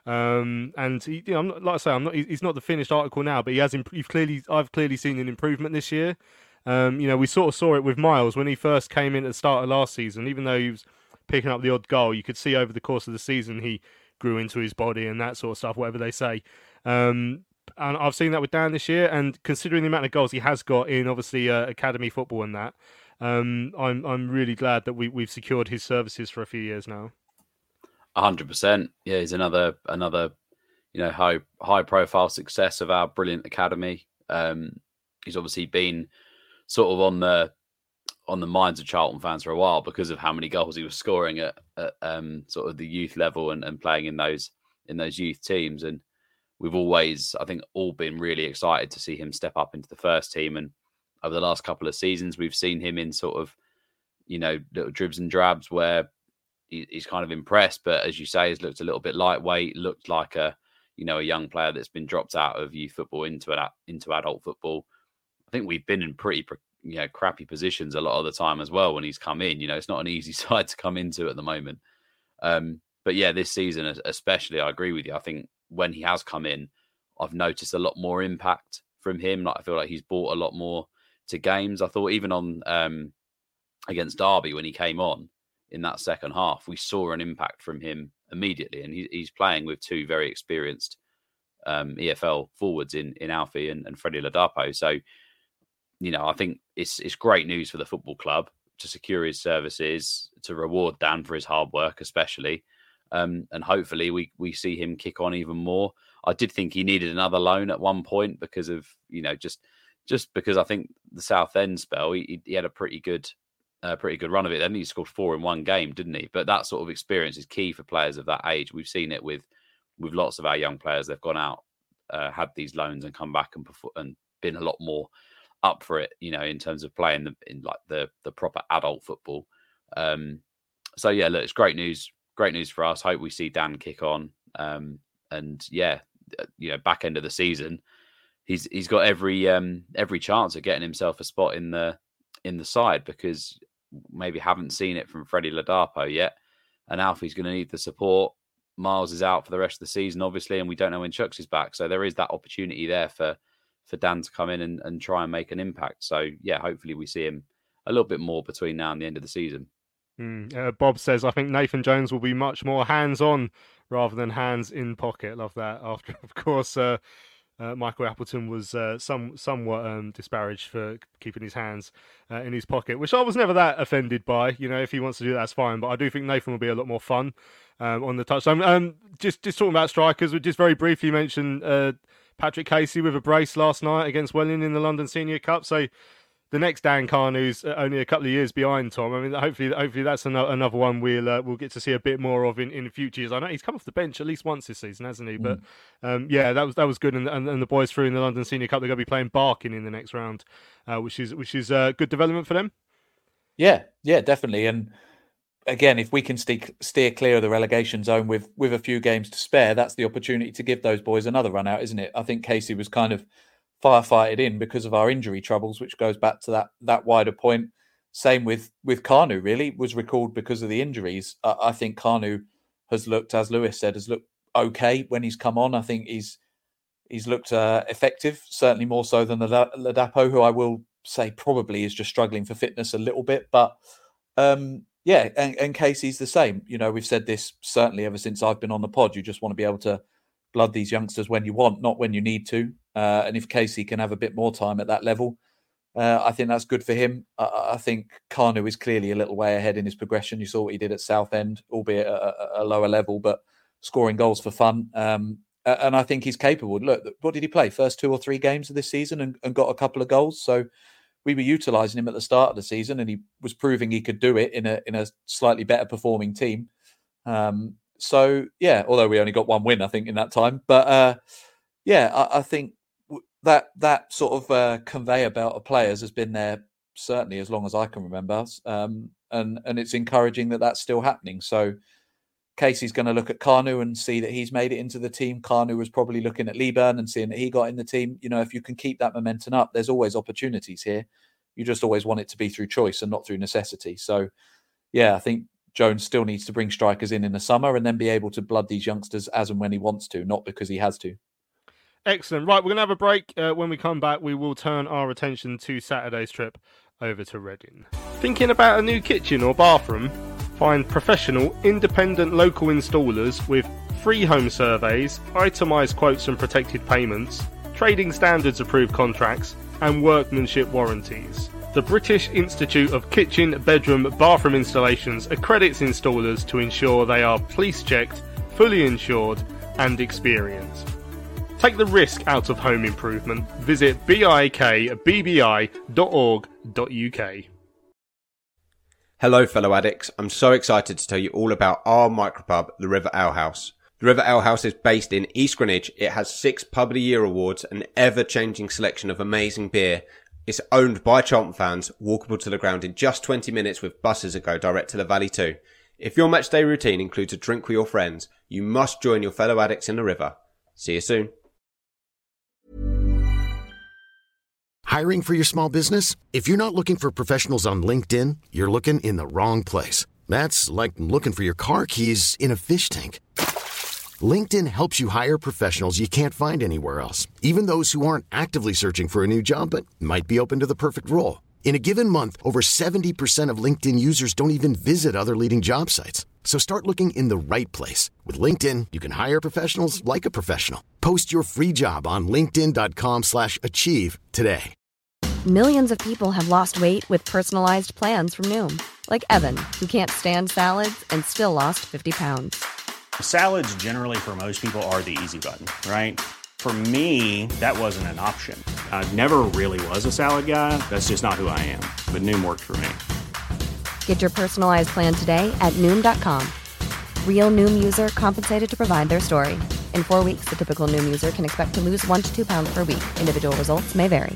Um, and he, you know, I'm not, like I say, I'm not. He's not the finished article now, but he has. Imp- you've clearly, I've clearly seen an improvement this year. Um, you know, we sort of saw it with Miles when he first came in at the start of last season. Even though he was picking up the odd goal, you could see over the course of the season he grew into his body and that sort of stuff, whatever they say. Um, and I've seen that with Dan this year. And considering the amount of goals he has got in, obviously, uh, academy football and that, um, I'm I'm really glad that we we've secured his services for a few years now. A hundred percent. Yeah, he's another another, you know, high high profile success of our brilliant academy. Um, he's obviously been sort of on the on the minds of Charlton fans for a while because of how many goals he was scoring at, at um, sort of the youth level and, and playing in those in those youth teams. And we've always, I think, all been really excited to see him step up into the first team. And over the last couple of seasons, we've seen him in sort of, you know, little dribs and drabs where he's kind of impressed, but as you say, has looked a little bit lightweight, looked like a, you know, a young player that's been dropped out of youth football into an, into adult football. I think we've been in pretty, you know, crappy positions a lot of the time as well when he's come in. You know, it's not an easy side to come into at the moment. Um, but yeah, this season especially, I agree with you. I think when he has come in, I've noticed a lot more impact from him. Like I feel like he's brought a lot more to games. I thought even on um, against Derby when he came on, in that second half, we saw an impact from him immediately, and he, he's playing with two very experienced um, E F L forwards in in Alfie and, and Freddie Ladapo. So, you know, I think it's it's great news for the football club to secure his services, to reward Dan for his hard work, especially, um, and hopefully we we see him kick on even more. I did think he needed another loan at one point because of, you know, just just because I think the Southend spell, he, he had a pretty good. A pretty good run of it. Then he scored four in one game, didn't he? But that sort of experience is key for players of that age. We've seen it with with lots of our young players. They've gone out, uh, had these loans, and come back and perform, and been a lot more up for it. You know, in terms of playing the, in like the the proper adult football. Um, so yeah, look, it's great news. Great news for us. Hope we see Dan kick on. Um, and yeah, you know, back end of the season, he's he's got every um, every chance of getting himself a spot in the in the side because. Maybe haven't seen it from Freddie Ladapo yet, and Alfie's going to need the support. Miles is out for the rest of the season, obviously, and we don't know when Chuks is back. So there is that opportunity there for, for Dan to come in and, and try and make an impact. So, yeah, hopefully we see him a little bit more between now and the end of the season. Mm, uh, Bob says, I think Nathan Jones will be much more hands-on rather than hands in pocket. Love that. After, of course, uh, uh, Michael Appleton was uh, some somewhat um, disparaged for keeping his hands uh, in his pocket, which I was never that offended by. You know, if he wants to do that, that's fine. But I do think Nathan will be a lot more fun um, on the touchline. Um, just just talking about strikers, we just very briefly mentioned uh, Patrick Casey with a brace last night against Welling in the London Senior Cup. So the next Dan Carnew's only a couple of years behind Tom. I mean, hopefully, hopefully that's another, another one we'll uh, we'll get to see a bit more of in, in future years. I know he's come off the bench at least once this season, hasn't he? Mm. But um, yeah, that was that was good. And, and, and the boys through in the London Senior Cup, they're going to be playing Barking in the next round, uh, which is which is uh, good development for them. Yeah, yeah, definitely. And again, if we can steer, steer clear of the relegation zone with with a few games to spare, that's the opportunity to give those boys another run out, isn't it? I think Casey was kind of firefighted in because of our injury troubles, which goes back to that that wider point. Same with with Carnew, really, was recalled because of the injuries. Uh, I think Carnew has looked, as Lewis said, has looked okay when he's come on. I think he's he's looked uh, effective, certainly more so than the Ladapo, who I will say probably is just struggling for fitness a little bit. But um, yeah, and, and Casey's the same. You know, we've said this certainly ever since I've been on the pod. You just want to be able to blood these youngsters when you want, not when you need to. Uh, and if Casey can have a bit more time at that level, uh, I think that's good for him. I, I think Carnew is clearly a little way ahead in his progression. You saw what he did at Southend, albeit at a, a lower level, but scoring goals for fun. Um, and I think he's capable. Look, what did he play? First two or three games of this season and, and got a couple of goals. So we were utilising him at the start of the season, and he was proving he could do it in a in a slightly better performing team. Um, so yeah, although we only got one win, I think, in that time. But uh, yeah, I, I think that that sort of uh, conveyor belt of players has been there certainly as long as I can remember, um, and and it's encouraging that that's still happening. So Casey's going to look at Carnew and see that he's made it into the team. Carnew was probably looking at Leeburn and seeing that he got in the team. You know, if you can keep that momentum up, there's always opportunities here. You just always want it to be through choice and not through necessity. So, yeah, I think Jones still needs to bring strikers in in the summer and then be able to blood these youngsters as and when he wants to, not because he has to. Excellent. Right, we're going to have a break. Uh, when we come back, we will turn our attention to Saturday's trip over to Reading. Thinking about a new kitchen or bathroom? Find professional, independent local installers with free home surveys, itemised quotes and protected payments, trading standards approved contracts, and workmanship warranties. The British Institute of Kitchen, Bedroom, Bathroom Installations accredits installers to ensure they are police-checked, fully insured, and experienced. Take the risk out of home improvement. Visit b i k b b i dot org dot u k. Hello fellow addicts, I'm so excited to tell you all about our micropub, the River Ale House. The River Ale House is based in East Greenwich. It has six Pub of the Year awards, an ever-changing selection of amazing beer. It's owned by Charlton fans, walkable to the ground in just twenty minutes with buses that go direct to the Valley too. If your matchday routine includes a drink with your friends, you must join your fellow addicts in the River. See you soon. Hiring for your small business? If you're not looking for professionals on LinkedIn, you're looking in the wrong place. That's like looking for your car keys in a fish tank. LinkedIn helps you hire professionals you can't find anywhere else, even those who aren't actively searching for a new job but might be open to the perfect role. In a given month, over seventy percent of LinkedIn users don't even visit other leading job sites. So start looking in the right place. With LinkedIn, you can hire professionals like a professional. Post your free job on linkedin dot com slash achieve today. Millions of people have lost weight with personalized plans from Noom. Like Evan, who can't stand salads and still lost fifty pounds. Salads generally for most people are the easy button, right? For me, that wasn't an option. I never really was a salad guy. That's just not who I am. But Noom worked for me. Get your personalized plan today at Noom dot com. Real Noom user compensated to provide their story. In four weeks, the typical Noom user can expect to lose one to two pounds per week. Individual results may vary.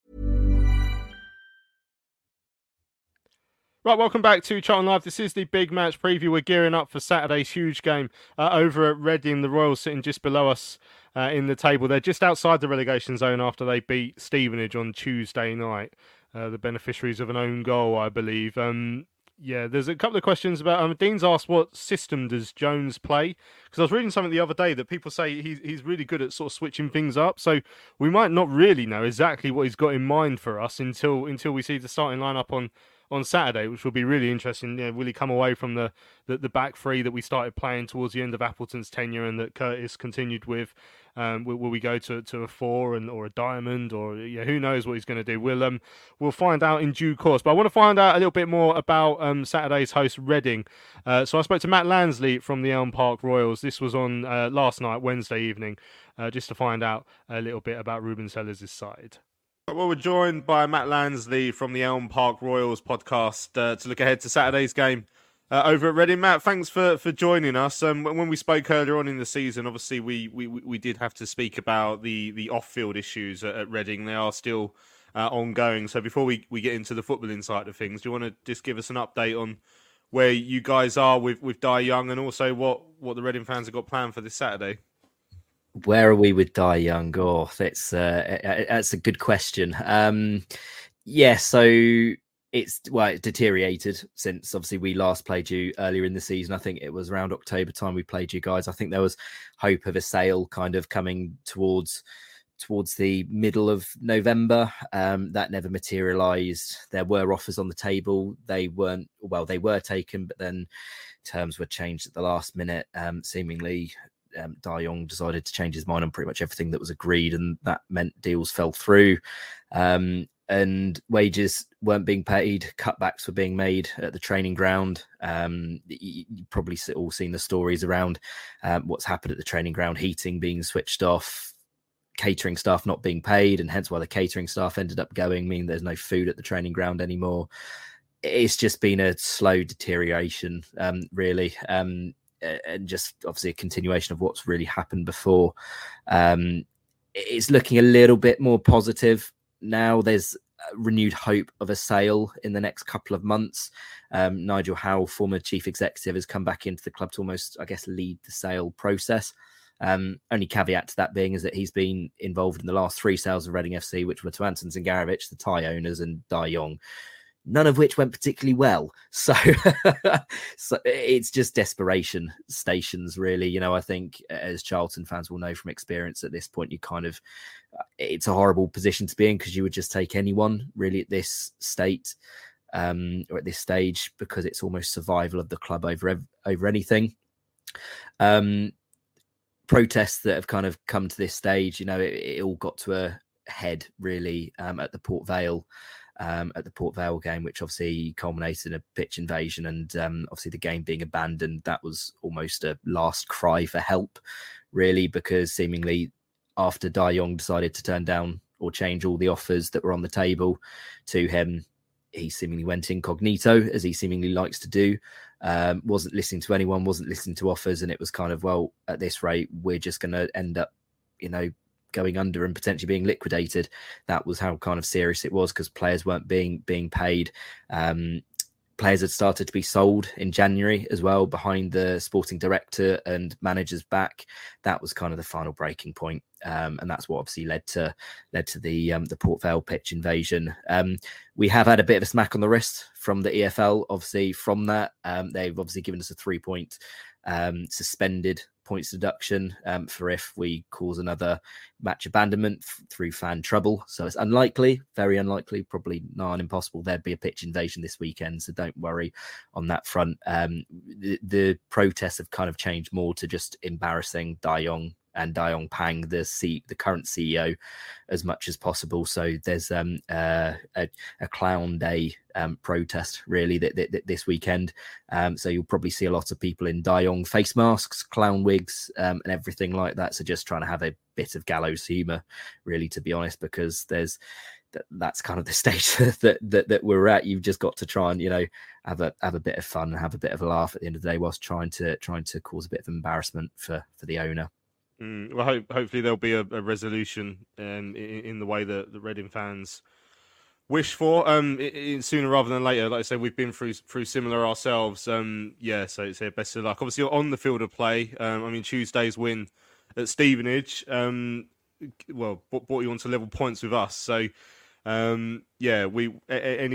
Right, welcome back to Charlton Live. This is the big match preview. We're gearing up for Saturday's huge game uh, over at Reading. The Royals sitting just below us uh, in the table. They're just outside the relegation zone after they beat Stevenage on Tuesday night. Uh, the beneficiaries of an own goal, I believe. Um, Yeah, there's a couple of questions about. Um, Dean's asked what system does Jones play? Because I was reading something the other day that people say he's he's really good at sort of switching things up. So we might not really know exactly what he's got in mind for us until until we see the starting lineup on. on Saturday, which will be really interesting. You know, will he come away from the, the, the back three that we started playing towards the end of Appleton's tenure and that Curtis continued with? Um, will, will we go to, to a four and or a diamond, or yeah, who knows what he's going to do? We'll um we'll find out in due course. But I want to find out a little bit more about um Saturday's host, Reading. Uh, so I spoke to Matt Lansley from the Elm Park Royals. This was on uh, last night, Wednesday evening, uh, just to find out a little bit about Ruben Sellers' side. Well, we're joined by Matt Lansley from the Elm Park Royals podcast uh, to look ahead to Saturday's game uh, over at Reading. Matt, thanks for, for joining us. Um, when we spoke earlier on in the season, obviously we we, we did have to speak about the, the off-field issues at, at Reading. They are still uh, ongoing. So before we, we get into the footballing side of things, do you want to just give us an update on where you guys are with, with Dai Young and also what, what the Reading fans have got planned for this Saturday? Where are we with Dai Young? Oh, that's uh, that's a good question. Um, yeah, so it's well, it deteriorated since obviously we last played you earlier in the season. I think it was around October time we played you guys. I think there was hope of a sale kind of coming towards towards the middle of November. Um, that never materialised. There were offers on the table. They weren't well. They were taken, but then terms were changed at the last minute. Um, seemingly. Um, Dai Young decided to change his mind on pretty much everything that was agreed, and that meant deals fell through. Um, and wages weren't being paid. Cutbacks were being made at the training ground. Um, you, you've probably all seen the stories around um, what's happened at the training ground, heating being switched off, catering staff not being paid, and hence why the catering staff ended up going, meaning there's no food at the training ground anymore. It's just been a slow deterioration, um, really. Um, and just obviously a continuation of what's really happened before. Um, it's looking a little bit more positive now. There's renewed hope of a sale in the next couple of months. Um, Nigel Howe, former chief executive, has come back into the club to almost, I guess, lead the sale process. Um, only caveat to that being is that he's been involved in the last three sales of Reading F C, which were to Anton Zingarevich, the Thai owners, and Dai Young, none of which went particularly well. So, so it's just desperation stations, really. You know, I think as Charlton fans will know from experience at this point, you kind of, it's a horrible position to be in because you would just take anyone really at this state um, or at this stage, because it's almost survival of the club over, over anything. Um, protests that have kind of come to this stage, you know, it, it all got to a head really um, at the Port Vale Um, at the Port Vale game, which obviously culminated in a pitch invasion and um, obviously the game being abandoned. That was almost a last cry for help, really, because seemingly after Dai Young decided to turn down or change all the offers that were on the table to him, he seemingly went incognito, as he seemingly likes to do, um, wasn't listening to anyone, wasn't listening to offers, and it was kind of, well, at this rate, we're just going to end up, you know, going under and potentially being liquidated. That was how kind of serious it was, because players weren't being being paid. Um, players had started to be sold in January as well, behind the sporting director and managers back. That was kind of the final breaking point, um, and that's what obviously led to led to the um, the Port Vale pitch invasion. Um, we have had a bit of a smack on the wrist from the E F L, obviously from that. Um, they've obviously given us a three point um, suspended points deduction um, for if we cause another match abandonment f- through fan trouble. So it's unlikely, very unlikely, probably not impossible there'd be a pitch invasion this weekend. So don't worry on that front. Um, the, the protests have kind of changed more to just embarrassing Dai Young and Dai Yong Pang, the C, the current C E O, as much as possible. So there's um, uh, a, a clown day um, protest really that, that, that this weekend. Um, so you'll probably see a lot of people in Dai Yong face masks, clown wigs, um, and everything like that. So just trying to have a bit of gallows humour, really, to be honest, because there's that, that's kind of the stage that, that that we're at. You've just got to try and, you know, have a have a bit of fun and have a bit of a laugh at the end of the day, whilst trying to trying to cause a bit of embarrassment for for the owner. Mm, well, hope, hopefully there'll be a, a resolution um, in, in the way that the Reading fans wish for, um, in, in sooner rather than later. Like I said, we've been through through similar ourselves. Um, yeah, so so best of luck. Obviously, on the field of play. Um, I mean, Tuesday's win at Stevenage, um, well, brought you on to level points with us. So, um, yeah, we a, any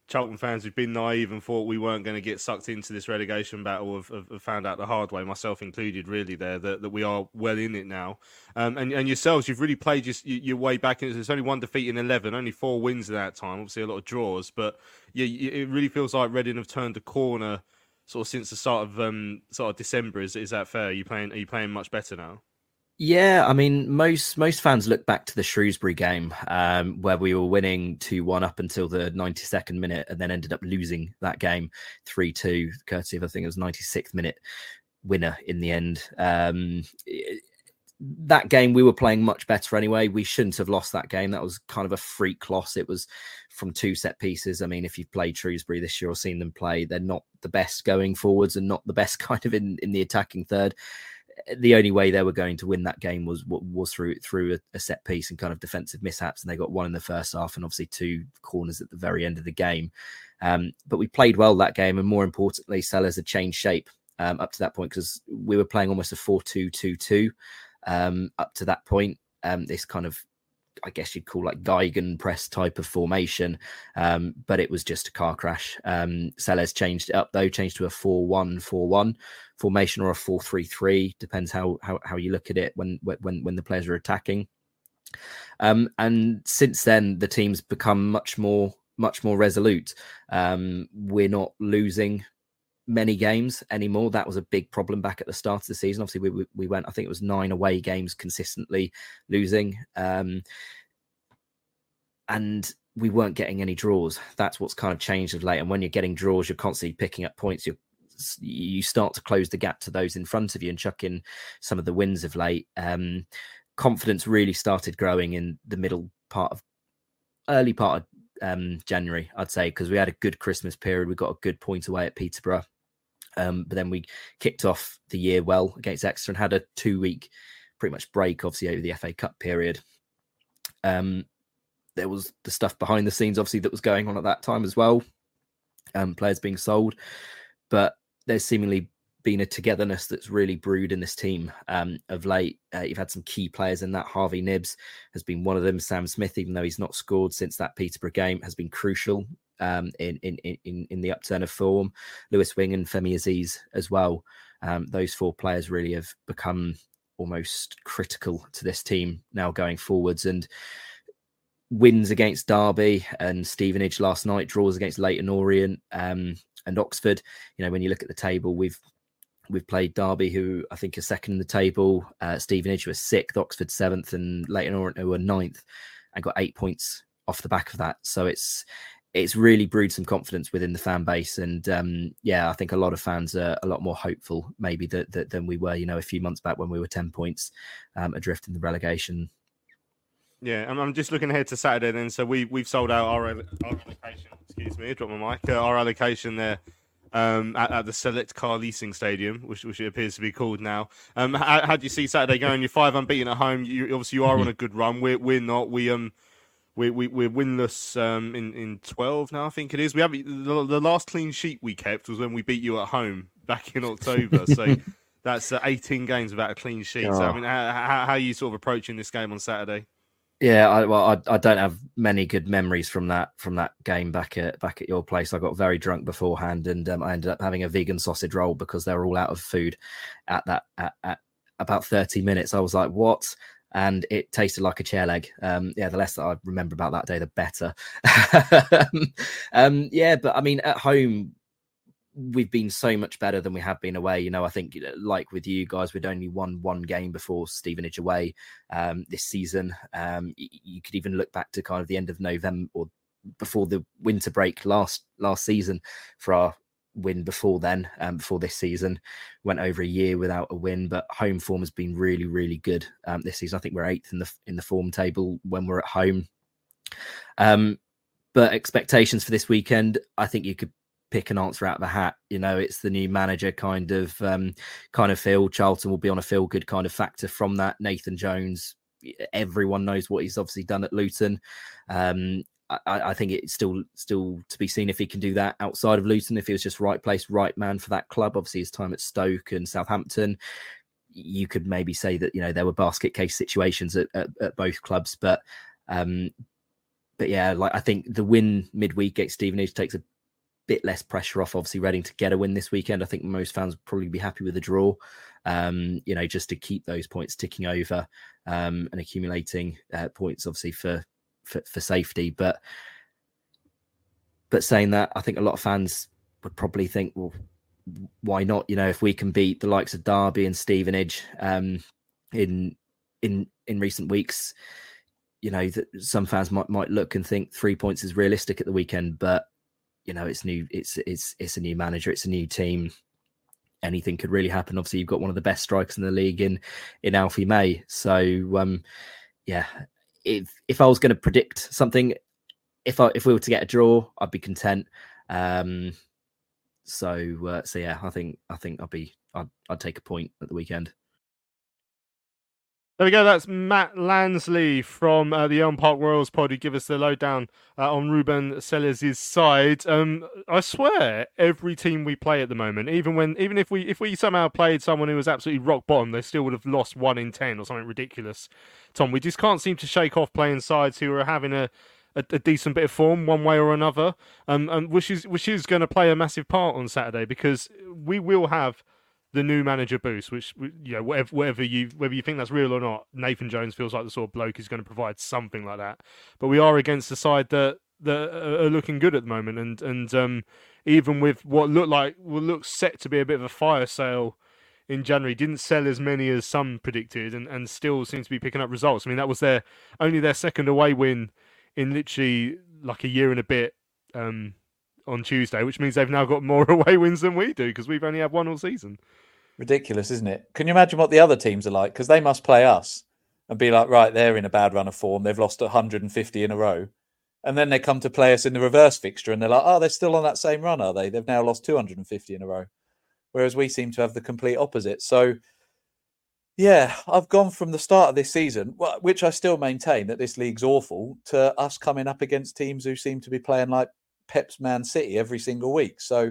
Charlton fans who've been naive and thought we weren't going to get sucked into this relegation battle have, have, have found out the hard way, myself included, really, there, that, that we are well in it now. Um, and, and yourselves, you've really played your, your way back. There's only one defeat in eleven, only four wins in that time, obviously a lot of draws. But yeah, it really feels like Reading have turned a corner sort of since the start of um, sort of December. Is, is that fair? Are you playing, are you playing much better now? Yeah, I mean, most most fans look back to the Shrewsbury game um, where we were winning two one up until the ninety-second minute and then ended up losing that game three two, courtesy of, I think it was ninety-sixth minute winner in the end. Um, it, that game, we were playing much better anyway. We shouldn't have lost that game. That was kind of a freak loss. It was from two set pieces. I mean, if you've played Shrewsbury this year or seen them play, they're not the best going forwards and not the best kind of in, in the attacking third. The only way they were going to win that game was was through through a, a set piece and kind of defensive mishaps, and they got one in the first half and obviously two corners at the very end of the game. Um, but we played well that game, and more importantly, Sellers had changed shape um, up to that point, because we were playing almost a four two two two um, up to that point. Um, this kind of, I guess you'd call like Geigen press type of formation, um, but it was just a car crash. Um, Sellers changed it up though, changed to a four one four one formation or a four three three, depends how how how you look at it when when when the players are attacking. Um, and since then, the team's become much more much more resolute. Um, we're not losing many games anymore. That was a big problem back at the start of the season. Obviously, we we, we went, I think it was nine away games consistently losing. Um, and we weren't getting any draws. That's what's kind of changed of late. And when you're getting draws, you're constantly picking up points. You're you start to close the gap to those in front of you and chuck in some of the wins of late. Um, confidence really started growing in the middle part of, early part of um, January, I'd say, because we had a good Christmas period. We got a good point away at Peterborough. Um, but then we kicked off the year well against Exeter and had a two-week pretty much break, obviously, over the F A Cup period. Um, there was the stuff behind the scenes, obviously, that was going on at that time as well. Um, players being sold. But there's seemingly been a togetherness that's really brewed in this team um, of late. Uh, you've had some key players in that. Harvey Nibbs has been one of them. Sam Smith, even though he's not scored since that Peterborough game, has been crucial um, in, in in in the upturn of form. Lewis Wing and Femi Aziz as well. Um, those four players really have become almost critical to this team now going forwards. And wins against Derby and Stevenage last night, draws against Leyton Orient um, and Oxford. You know, when you look at the table, we've we've played Derby, who I think are second in the table, uh, Stevenage, who are sixth, Oxford seventh, and Leyton Orient, who are ninth, and got eight points off the back of that. So it's it's really brewed some confidence within the fan base. And um, yeah, I think a lot of fans are a lot more hopeful maybe that, that, than we were, you know, a few months back when we were ten points um, adrift in the relegation. Yeah, I'm, I'm just looking ahead to Saturday then. So we, we've sold out our, our allocation, excuse me, drop my mic, uh, our allocation there um, at, at the Select Car Leasing Stadium, which, which it appears to be called now. Um, how, how do you see Saturday going? You're five unbeaten at home. You, obviously, you are on a good run. We're, we're not. We, um, we, we, we're winless um, in, in twelve now, I think it is. We have the, the last clean sheet we kept was when we beat you at home back in October. So that's uh, eighteen games without a clean sheet. Oh. So, I mean, how, how, how are you sort of approaching this game on Saturday? Yeah, I, well, I, I don't have many good memories from that from that game back at back at your place. I got very drunk beforehand, and um, I ended up having a vegan sausage roll because they were all out of food at that at, at about thirty minutes. I was like, "What?" And it tasted like a chair leg. Um, yeah, the less that I remember about that day, the better. um, yeah, but I mean, at home, we've been so much better than we have been away. You know, I think like with you guys, we'd only won one game before Stevenage away um, this season. Um, you could even look back to kind of the end of November or before the winter break last last season for our win before then, um, before this season. Went over a year without a win, but home form has been really, really good um, this season. I think we're eighth in the in the form table when we're at home. Um, but expectations for this weekend, I think you could pick an answer out of a hat. You know, it's the new manager kind of um, kind of feel. Charlton will be on a feel good kind of factor from that. Nathan Jones, everyone knows what he's obviously done at Luton. Um, I, I think it's still still to be seen if he can do that outside of Luton, if he was just right place, right man for that club. Obviously, his time at Stoke and Southampton, you could maybe say that, you know, there were basket case situations at, at, at both clubs, but um, but yeah, like I think the win midweek against Stevenage takes a bit less pressure off. Obviously, Reading to get a win this weekend. I think most fans would probably be happy with a draw. Um, you know, just to keep those points ticking over um, and accumulating uh, points, obviously for, for for safety. But but saying that, I think a lot of fans would probably think, well, why not? You know, if we can beat the likes of Derby and Stevenage um, in in in recent weeks, you know, that some fans might might look and think three points is realistic at the weekend. But you know, it's new. It's it's it's a new manager. It's a new team. Anything could really happen. Obviously, you've got one of the best strikers in the league in in Alfie May. So, um, yeah, if if I was going to predict something, if I if we were to get a draw, I'd be content. Um, so, uh, so yeah, I think I think I'd be I'd I'd take a point at the weekend. There we go. That's Matt Lansley from uh, the Elm Park Royals pod who give us the lowdown uh, on Ruben Sellers' side. Um, I swear, every team we play at the moment, even when, even if we if we somehow played someone who was absolutely rock bottom, they still would have lost one in ten or something ridiculous. Tom, we just can't seem to shake off playing sides who are having a, a, a decent bit of form one way or another, um, and which is which is going to play a massive part on Saturday because we will have the new manager boost, which, you know, whatever, whatever you whether you think that's real or not, Nathan Jones feels like the sort of bloke who's going to provide something like that. But we are against the side that that are looking good at the moment, and and um, even with what looked like what looks set to be a bit of a fire sale in January, didn't sell as many as some predicted, and, and still seems to be picking up results. I mean, that was their only their second away win in literally like a year and a bit um, on Tuesday, which means they've now got more away wins than we do because we've only had one all season. Ridiculous, isn't it? Can you imagine what the other teams are like? Because they must play us and be like, right, they're in a bad run of form. They've lost one hundred fifty in a row. And then they come to play us in the reverse fixture and they're like, oh, they're still on that same run, are they? They've now lost two hundred fifty in a row. Whereas we seem to have the complete opposite. So, yeah, I've gone from the start of this season, which I still maintain that this league's awful, to us coming up against teams who seem to be playing like Pep's Man City every single week. So,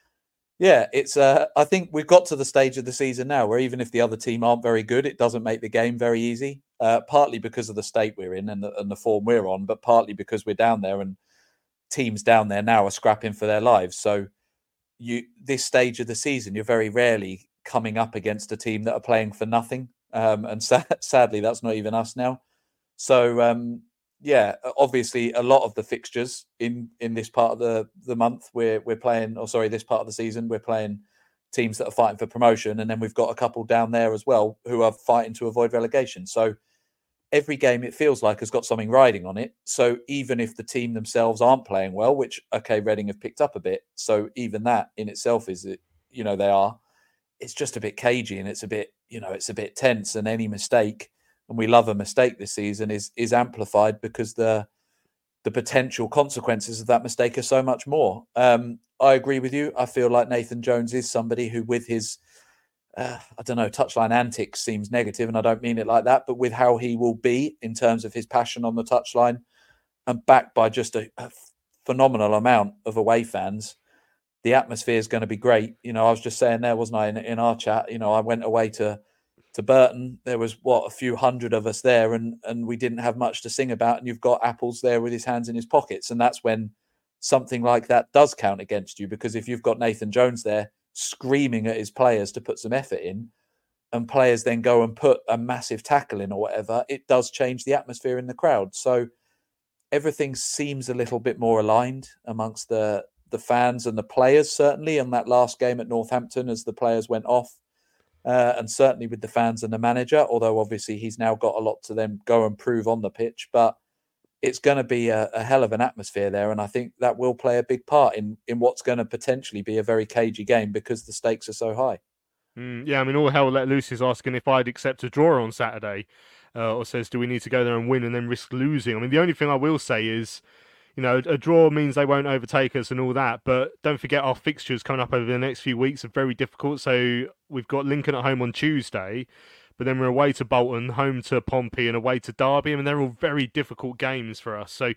yeah, it's. Uh, I think we've got to the stage of the season now where even if the other team aren't very good, it doesn't make the game very easy. Uh, partly because of the state we're in and the, and the form we're on, but partly because we're down there and teams down there now are scrapping for their lives. So, you this stage of the season, you're very rarely coming up against a team that are playing for nothing. Um, and sa- sadly, that's not even us now. So, um, yeah, obviously, a lot of the fixtures in, in this part of the, the month we're we're playing, or sorry, this part of the season we're playing teams that are fighting for promotion, and then we've got a couple down there as well who are fighting to avoid relegation. So every game it feels like has got something riding on it. So even if the team themselves aren't playing well, which okay, Reading have picked up a bit, so even that in itself is, you know, they are. It's just a bit cagey and it's a bit, you know, it's a bit tense, and any mistake. And we love a mistake this season is is amplified because the the potential consequences of that mistake are so much more. Um, I agree with you. I feel like Nathan Jones is somebody who, with his, uh, I don't know, touchline antics seems negative, and I don't mean it like that, but with how he will be in terms of his passion on the touchline and backed by just a, a phenomenal amount of away fans, the atmosphere is going to be great. You know, I was just saying there, wasn't I, in, in our chat, you know, I went away to to Burton, there was what a few hundred of us there, and and we didn't have much to sing about. And you've got Apples there with his hands in his pockets, and that's when something like that does count against you. Because if you've got Nathan Jones there screaming at his players to put some effort in, and players then go and put a massive tackle in or whatever, it does change the atmosphere in the crowd. So everything seems a little bit more aligned amongst the the fans and the players. Certainly, in that last game at Northampton, as the players went off. Uh, and certainly with the fans and the manager, although obviously he's now got a lot to then go and prove on the pitch. But it's going to be a, a hell of an atmosphere there. And I think that will play a big part in, in what's going to potentially be a very cagey game because the stakes are so high. Mm, yeah, I mean, all hell let loose is asking if I'd accept a draw on Saturday, uh, or says, do we need to go there and win and then risk losing? I mean, the only thing I will say is, you know, a draw means they won't overtake us and all that, but don't forget our fixtures coming up over the next few weeks are very difficult. So we've got Lincoln at home on Tuesday, but then we're away to Bolton, home to Pompey, and away to Derby. I mean, they're all very difficult games for us. So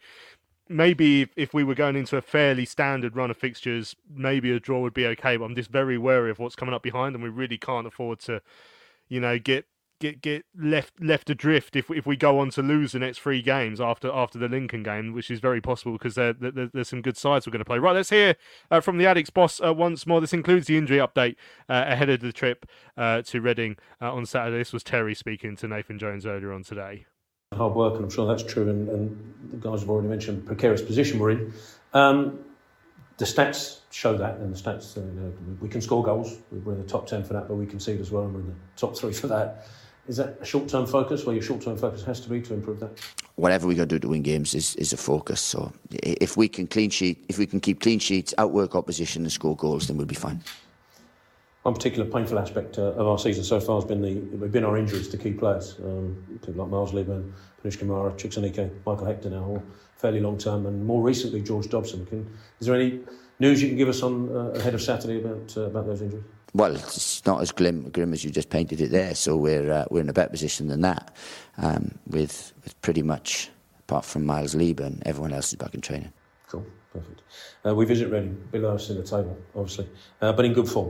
maybe if, if we were going into a fairly standard run of fixtures, maybe a draw would be okay, but I'm just very wary of what's coming up behind, and we really can't afford to, you know, get get get left left adrift if if we go on to lose the next three games after after the Lincoln game, which is very possible because there, there, there's some good sides we're going to play. Right, let's hear uh, from the Addicks boss uh, once more. This includes the injury update uh, ahead of the trip uh, to Reading uh, on Saturday. This was Terry speaking to Nathan Jones earlier on today. Hard work, and I'm sure that's true, and, and the guys have already mentioned precarious position we're in. Um, the stats show that, and the stats, uh, you know, we can score goals, we're in the top ten for that, but we concede as well, and we're in the top three for that. Is that a short-term focus, where your short-term focus has to be to improve that? Whatever we got to do to win games is, is a focus. So if we can clean sheet, if we can keep clean sheets, outwork opposition and score goals, then we'll be fine. One particular painful aspect uh, of our season so far has been the have been our injuries to key players, um, people like Miles Lieberman, Panish Kamara, Chukwuemeka, Michael Hector now, all fairly long-term, and more recently George Dobson. Can, is there any news you can give us on uh, ahead of Saturday about uh, about those injuries? Well, it's not as grim, grim as you just painted it there. So we're uh, we're in a better position than that. Um, with with pretty much, apart from Miles Lieberman, everyone else is back in training. Cool, perfect. Uh, we visit Reading, below us in the table, obviously, uh, but in good form.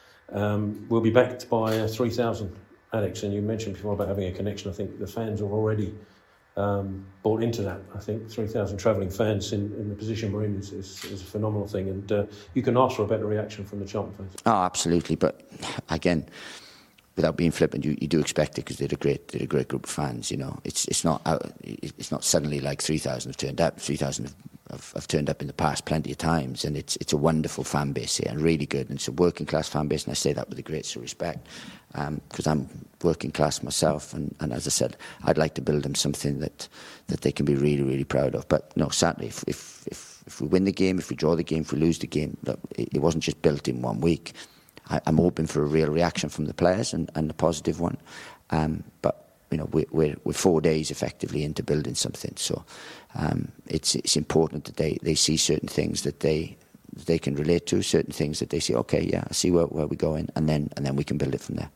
Um, we'll be backed by uh, three thousand Addicks, and you mentioned before about having a connection. I think the fans are already um, bought into that. I think three thousand travelling fans in, in the position we're in is, is, is a phenomenal thing, and uh, you can ask for a better reaction from the Charlton fans. Oh, absolutely. But again, without being flippant, you, you do expect it because they're a great they're a great group of fans. You know, it's it's not out, it's not suddenly like three thousand have turned up. three thousand have, have, have turned up in the past plenty of times, and it's it's a wonderful fan base here and really good. And it's a working class fan base, and I say that with the greatest respect because um, I'm working class myself. And, and as I said, I'd like to build them something that that they can be really really proud of. But no, sadly, if if if, if we win the game, if we draw the game, if we lose the game, look, it, it wasn't just built in one week. I'm hoping for a real reaction from the players and, and a positive one. Um, but, you know, we're, we're, we're four days effectively into building something. So um, it's it's important that they, they see certain things that they that they can relate to, certain things that they say, OK, yeah, I see where, where we're going, and then and then we can build it from there.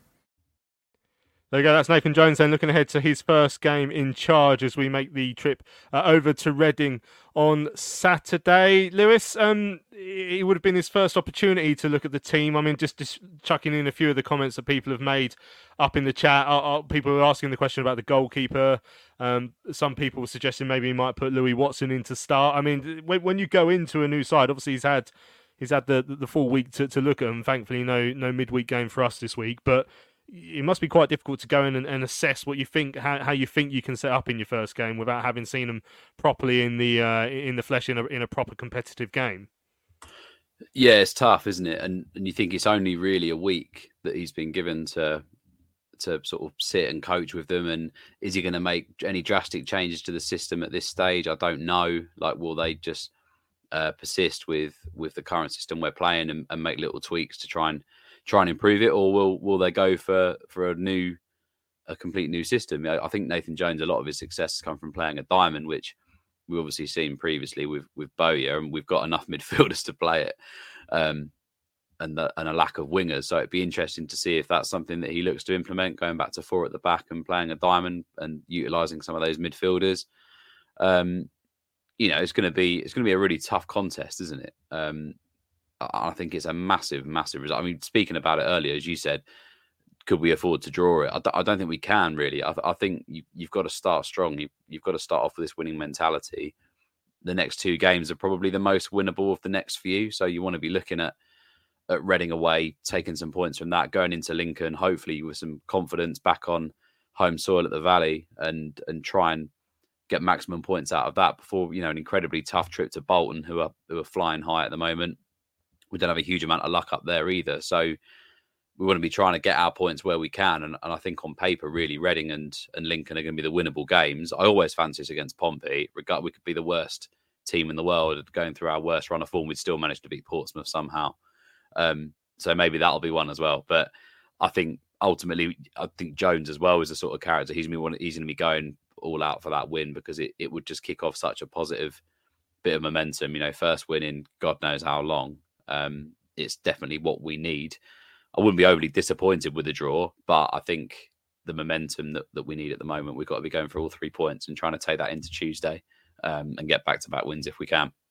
There you go, that's Nathan Jones then looking ahead to his first game in charge as we make the trip uh, over to Reading on Saturday. Lewis, um, it would have been his first opportunity to look at the team. I mean, just, just chucking in a few of the comments that people have made up in the chat. Uh, uh, people were asking the question about the goalkeeper. Um, some people were suggesting maybe he might put Louis Watson in to start. I mean, when, when you go into a new side, obviously he's had he's had the, the full week to, to look at them. Thankfully, no no midweek game for us this week, but it must be quite difficult to go in and, and assess what you think, how, how you think you can set up in your first game without having seen them properly in the uh, in the flesh in a in a proper competitive game. Yeah, it's tough, isn't it? And and you think it's only really a week that he's been given to to sort of sit and coach with them. And is he going to make any drastic changes to the system at this stage? I don't know. Like, will they just uh, persist with with the current system we're playing and, and make little tweaks to try and try and improve it, or will will they go for for a new, a complete new system? I think Nathan Jones, a lot of his success has come from playing a diamond, which we've obviously seen previously with with Bowyer, and we've got enough midfielders to play it, um, and the, and a lack of wingers. So it'd be interesting to see if that's something that he looks to implement, going back to four at the back and playing a diamond and utilising some of those midfielders. Um, you know, it's going to be it's going to be a really tough contest, isn't it? Um, I think it's a massive, massive result. I mean, speaking about it earlier, as you said, could we afford to draw it? I, d- I don't think we can, really. I, th- I think you, you've got to start strong. You, you've got to start off with this winning mentality. The next two games are probably the most winnable of the next few. So you want to be looking at, at Reading away, taking some points from that, going into Lincoln, hopefully with some confidence back on home soil at the Valley, and and try and get maximum points out of that before, you know, an incredibly tough trip to Bolton, who are who are flying high at the moment. We don't have a huge amount of luck up there either. So we want to be trying to get our points where we can. And, and I think on paper, really, Reading and, and Lincoln are going to be the winnable games. I always fancy us against Pompey. Regard, we could be the worst team in the world, going through our worst run of form. We'd still manage to beat Portsmouth somehow. Um, so maybe that'll be one as well. But I think ultimately, I think Jones as well is the sort of character. He's going to be, he's going to be going all out for that win, because it, it would just kick off such a positive bit of momentum. You know, first win in God knows how long. Um, it's definitely what we need. I wouldn't be overly disappointed with the draw, but I think the momentum that, that we need at the moment, we've got to be going for all three points and trying to take that into Tuesday um, and get back-to-back wins if we can.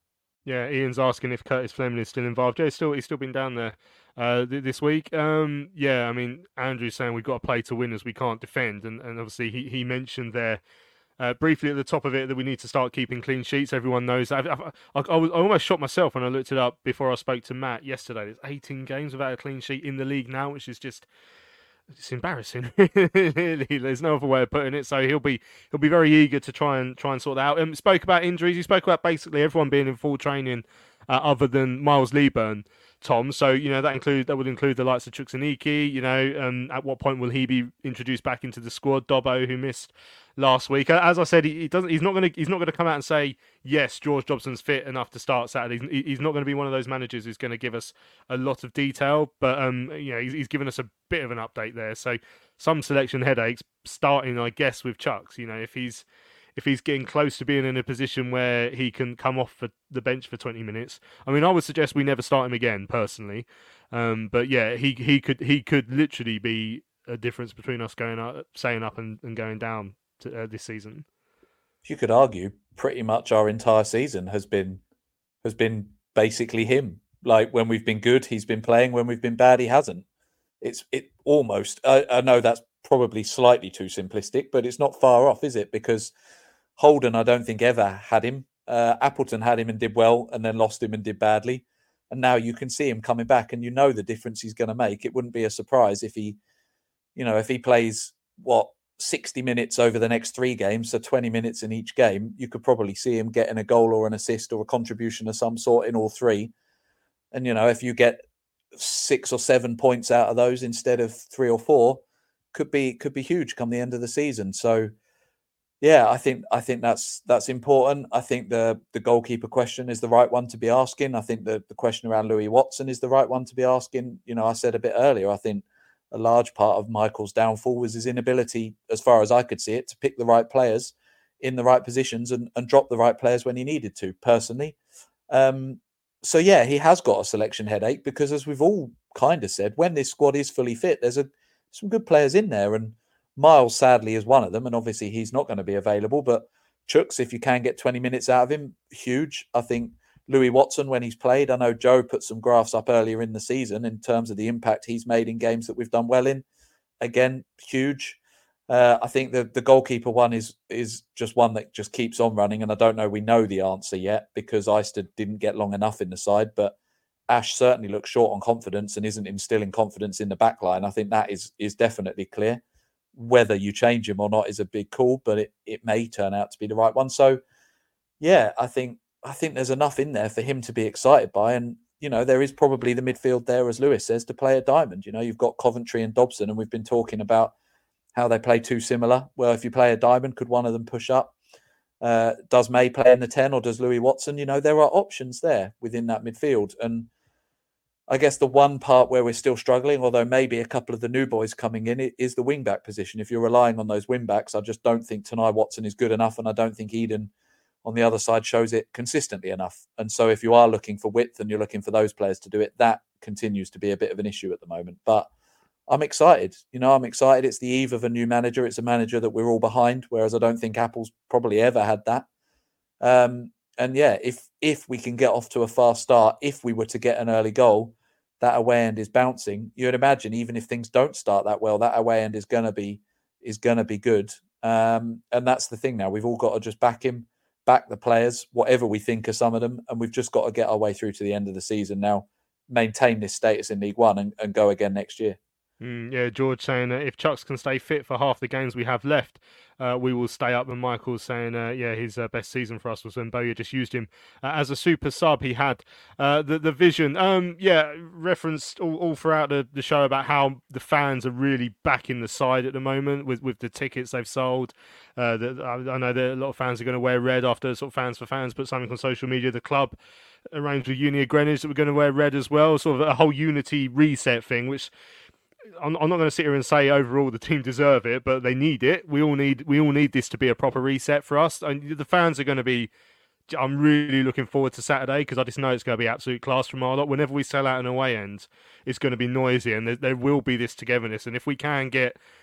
Yeah, Ian's asking if Curtis Fleming is still involved. Yeah, he's still he's still been down there uh, th- this week. Um, yeah, I mean, Andrew's saying we've got to play to win as we can't defend, and, and obviously he, he mentioned there uh, briefly at the top of it that we need to start keeping clean sheets. Everyone knows that. I, I, I, was, I almost shot myself when I looked it up before I spoke to Matt yesterday. There's eighteen games without a clean sheet in the league now, which is just it's embarrassing. Really, there's no other way of putting it. So he'll be he'll be very eager to try and try and sort that out. Um, spoke about injuries. He spoke about basically everyone being in full training, uh, other than Miles Leaburn, Tom. So you know that include that would include the likes of Chukwuemeka. You know, um, at what point will he be introduced back into the squad? Dobbo, who missed last week, as I said, he, he doesn't. He's not going to. He's not going to come out and say yes, George Dobson's fit enough to start Saturday. He's, he's not going to be one of those managers who's going to give us a lot of detail. But um, you know, he's, he's given us a bit of an update there. So some selection headaches, starting, I guess, with Chuks. You know, if he's if he's getting close to being in a position where he can come off for the bench for twenty minutes. I mean, I would suggest we never start him again, personally. Um, but yeah, he he could he could literally be a difference between us going up, staying up, and, and going down. To, uh, this season, you could argue pretty much our entire season has been has been basically him. Like when we've been good, he's been playing. When we've been bad, he hasn't. It's it almost. I, I know that's probably slightly too simplistic, but it's not far off, is it? Because Holden, I don't think ever had him. Uh, Appleton had him and did well, and then lost him and did badly. And now you can see him coming back, and you know the difference he's going to make. It wouldn't be a surprise if he, you know, if he plays what. sixty minutes over the next three games, so twenty minutes in each game, you could probably see him getting a goal or an assist or a contribution of some sort in all three. And, you know, if you get six or seven points out of those instead of three or four, could be could be huge come the end of the season. So, yeah, I think I think that's that's important. I think the the goalkeeper question is the right one to be asking. I think the, the question around Louis Watson is the right one to be asking. You know, I said a bit earlier, I think a large part of Michael's downfall was his inability, as far as I could see it, to pick the right players in the right positions and, and drop the right players when he needed to, personally. Um, so, yeah, he has got a selection headache because, as we've all kind of said, when this squad is fully fit, there's a, some good players in there. And Miles, sadly, is one of them. And obviously, he's not going to be available. But Chuks, if you can get twenty minutes out of him, huge. I think Louis Watson, when he's played, I know Joe put some graphs up earlier in the season in terms of the impact he's made in games that we've done well in. Again, huge. Uh, I think the, the goalkeeper one is is just one that just keeps on running, and I don't know we know the answer yet because Eisted didn't get long enough in the side, but Ash certainly looks short on confidence and isn't instilling confidence in the back line. I think that is is definitely clear. Whether you change him or not is a big call, but it, it may turn out to be the right one. So, yeah, I think I think there's enough in there for him to be excited by. And, you know, there is probably the midfield there, as Lewis says, to play a diamond. You know, you've got Coventry and Dobson, and we've been talking about how they play too similar. Well, if you play a diamond, could one of them push up? Uh, does May play in the ten or does Louis Watson? You know, there are options there within that midfield. And I guess the one part where we're still struggling, although maybe a couple of the new boys coming in, is the wing-back position. If you're relying on those wing-backs, I just don't think Tanai Watson is good enough, and I don't think Eden on the other side shows it consistently enough. And so if you are looking for width and you're looking for those players to do it, that continues to be a bit of an issue at the moment. But I'm excited. You know, I'm excited. It's the eve of a new manager. It's a manager that we're all behind, whereas I don't think Apple's probably ever had that. Um, and yeah, if if we can get off to a fast start, if we were to get an early goal, that away end is bouncing. You'd imagine even if things don't start that well, that away end is gonna be is gonna be good. Um, and that's the thing now. We've all got to just back him. Back the players, whatever we think of some of them, and we've just got to get our way through to the end of the season now, maintain this status in League One and, and go again next year. Mm, yeah, George saying that if Chuks can stay fit for half the games we have left, uh, we will stay up. And Michael's saying, uh, yeah, his uh, best season for us was when Bowyer just used him uh, as a super sub. He had uh, the the vision. Um, yeah, referenced all, all throughout the, the show about how the fans are really backing the side at the moment with, with the tickets they've sold. Uh, the, I, I know that a lot of fans are going to wear red after sort of Fans for Fans put something on social media. The club arranged with Uni of Greenwich that we're going to wear red as well. Sort of a whole unity reset thing, which I'm, I'm not going to sit here and say overall the team deserve it, but they need it. We all need we all need this to be a proper reset for us. And the fans are going to be. I'm really looking forward to Saturday because I just know it's going to be absolute class from our lot. Whenever we sell out an away end, it's going to be noisy, and there, there will be this togetherness. And if we can get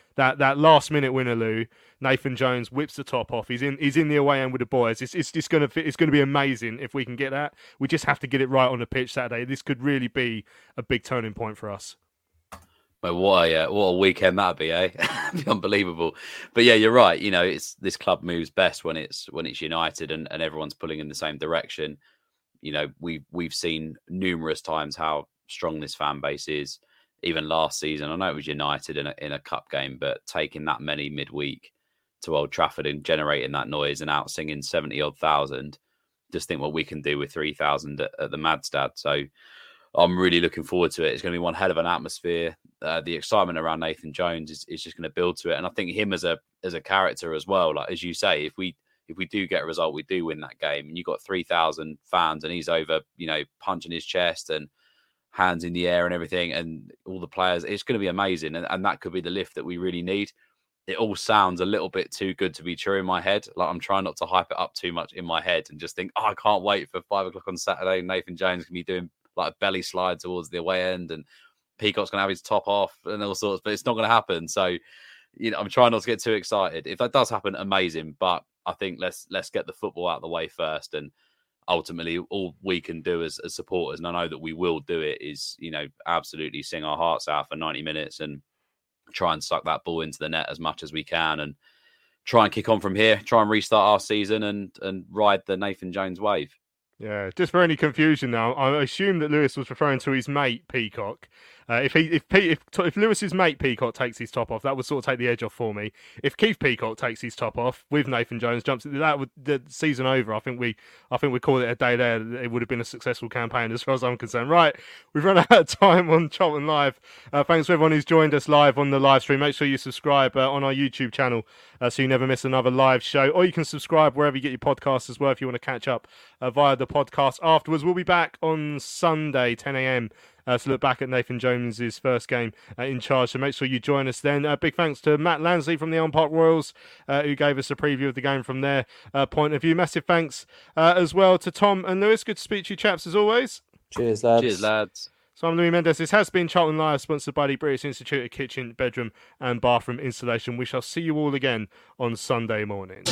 that that last minute winner, Lou. Nathan Jones whips the top off. He's in he's in the away end with the boys. It's it's just gonna it's gonna be amazing if we can get that. We just have to get it right on the pitch Saturday. This could really be a big turning point for us. Well, what a, uh, what a weekend that'd be, eh? That'd be unbelievable. But yeah, you're right. You know, it's this club moves best when it's when it's united and, and everyone's pulling in the same direction. You know, we've we've seen numerous times how strong this fan base is. Even last season, I know it was United in a in a cup game, but taking that many midweek to Old Trafford and generating that noise and out singing seventy odd thousand, just think what we can do with three thousand at, at the Madstad. So I'm really looking forward to it. It's going to be one hell of an atmosphere. Uh, the excitement around Nathan Jones is, is just going to build to it. And I think him as a as a character as well, like as you say, if we if we do get a result, we do win that game. And you've got three thousand fans and he's over, you know, punching his chest and hands in the air and everything. And all the players, it's going to be amazing. And, and that could be the lift that we really need. It all sounds a little bit too good to be true in my head. Like I'm trying not to hype it up too much in my head and just think, oh, I can't wait for five o'clock on Saturday. Nathan Jones can be doing like a belly slide towards the away end and Peacock's going to have his top off and all sorts, but it's not going to happen. So, you know, I'm trying not to get too excited. If that does happen, amazing. But I think let's let's get the football out of the way first. And ultimately, all we can do as, as supporters, and I know that we will do it, is, you know, absolutely sing our hearts out for ninety minutes and try and suck that ball into the net as much as we can and try and kick on from here, try and restart our season and and ride the Nathan Jones wave. Yeah, just for any confusion now, I assume that Lewis was referring to his mate Peacock. Uh, if he, if, if if Lewis's mate Peacock takes his top off, that would sort of take the edge off for me. If Keith Peacock takes his top off with Nathan Jones, jumps that would the season over. I think we I think we call it a day there. It would have been a successful campaign as far as I'm concerned. Right, we've run out of time on Charlton Live. Uh, thanks to everyone who's joined us live on the live stream. Make sure you subscribe uh, on our YouTube channel uh, so you never miss another live show. Or you can subscribe wherever you get your podcasts as well if you want to catch up uh, via the podcast afterwards. We'll be back on Sunday, ten a.m. Uh, to look back at Nathan Jones' first game uh, in charge. So make sure you join us then. Uh, big thanks to Matt Lansley from the Elm Park Royals, uh, who gave us a preview of the game from their uh, point of view. Massive thanks uh, as well to Tom and Lewis. Good to speak to you chaps as always. Cheers, lads. Cheers, lads. So I'm Louis Mendes. This has been Charlton Live, sponsored by the British Institute of Kitchen, Bedroom and Bathroom Installation. We shall see you all again on Sunday morning.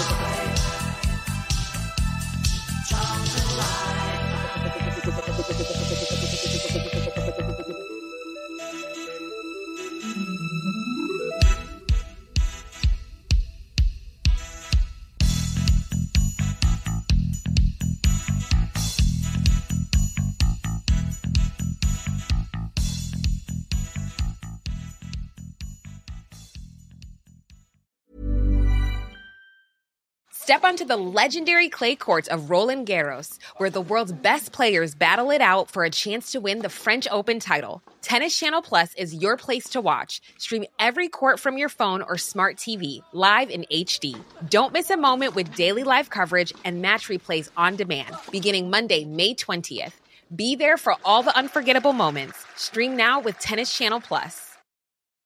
Step onto the legendary clay courts of Roland Garros, where the world's best players battle it out for a chance to win the French Open title. Tennis Channel Plus is your place to watch. Stream every court from your phone or smart T V, live in H D. Don't miss a moment with daily live coverage and match replays on demand, beginning Monday, May twentieth. Be there for all the unforgettable moments. Stream now with Tennis Channel Plus.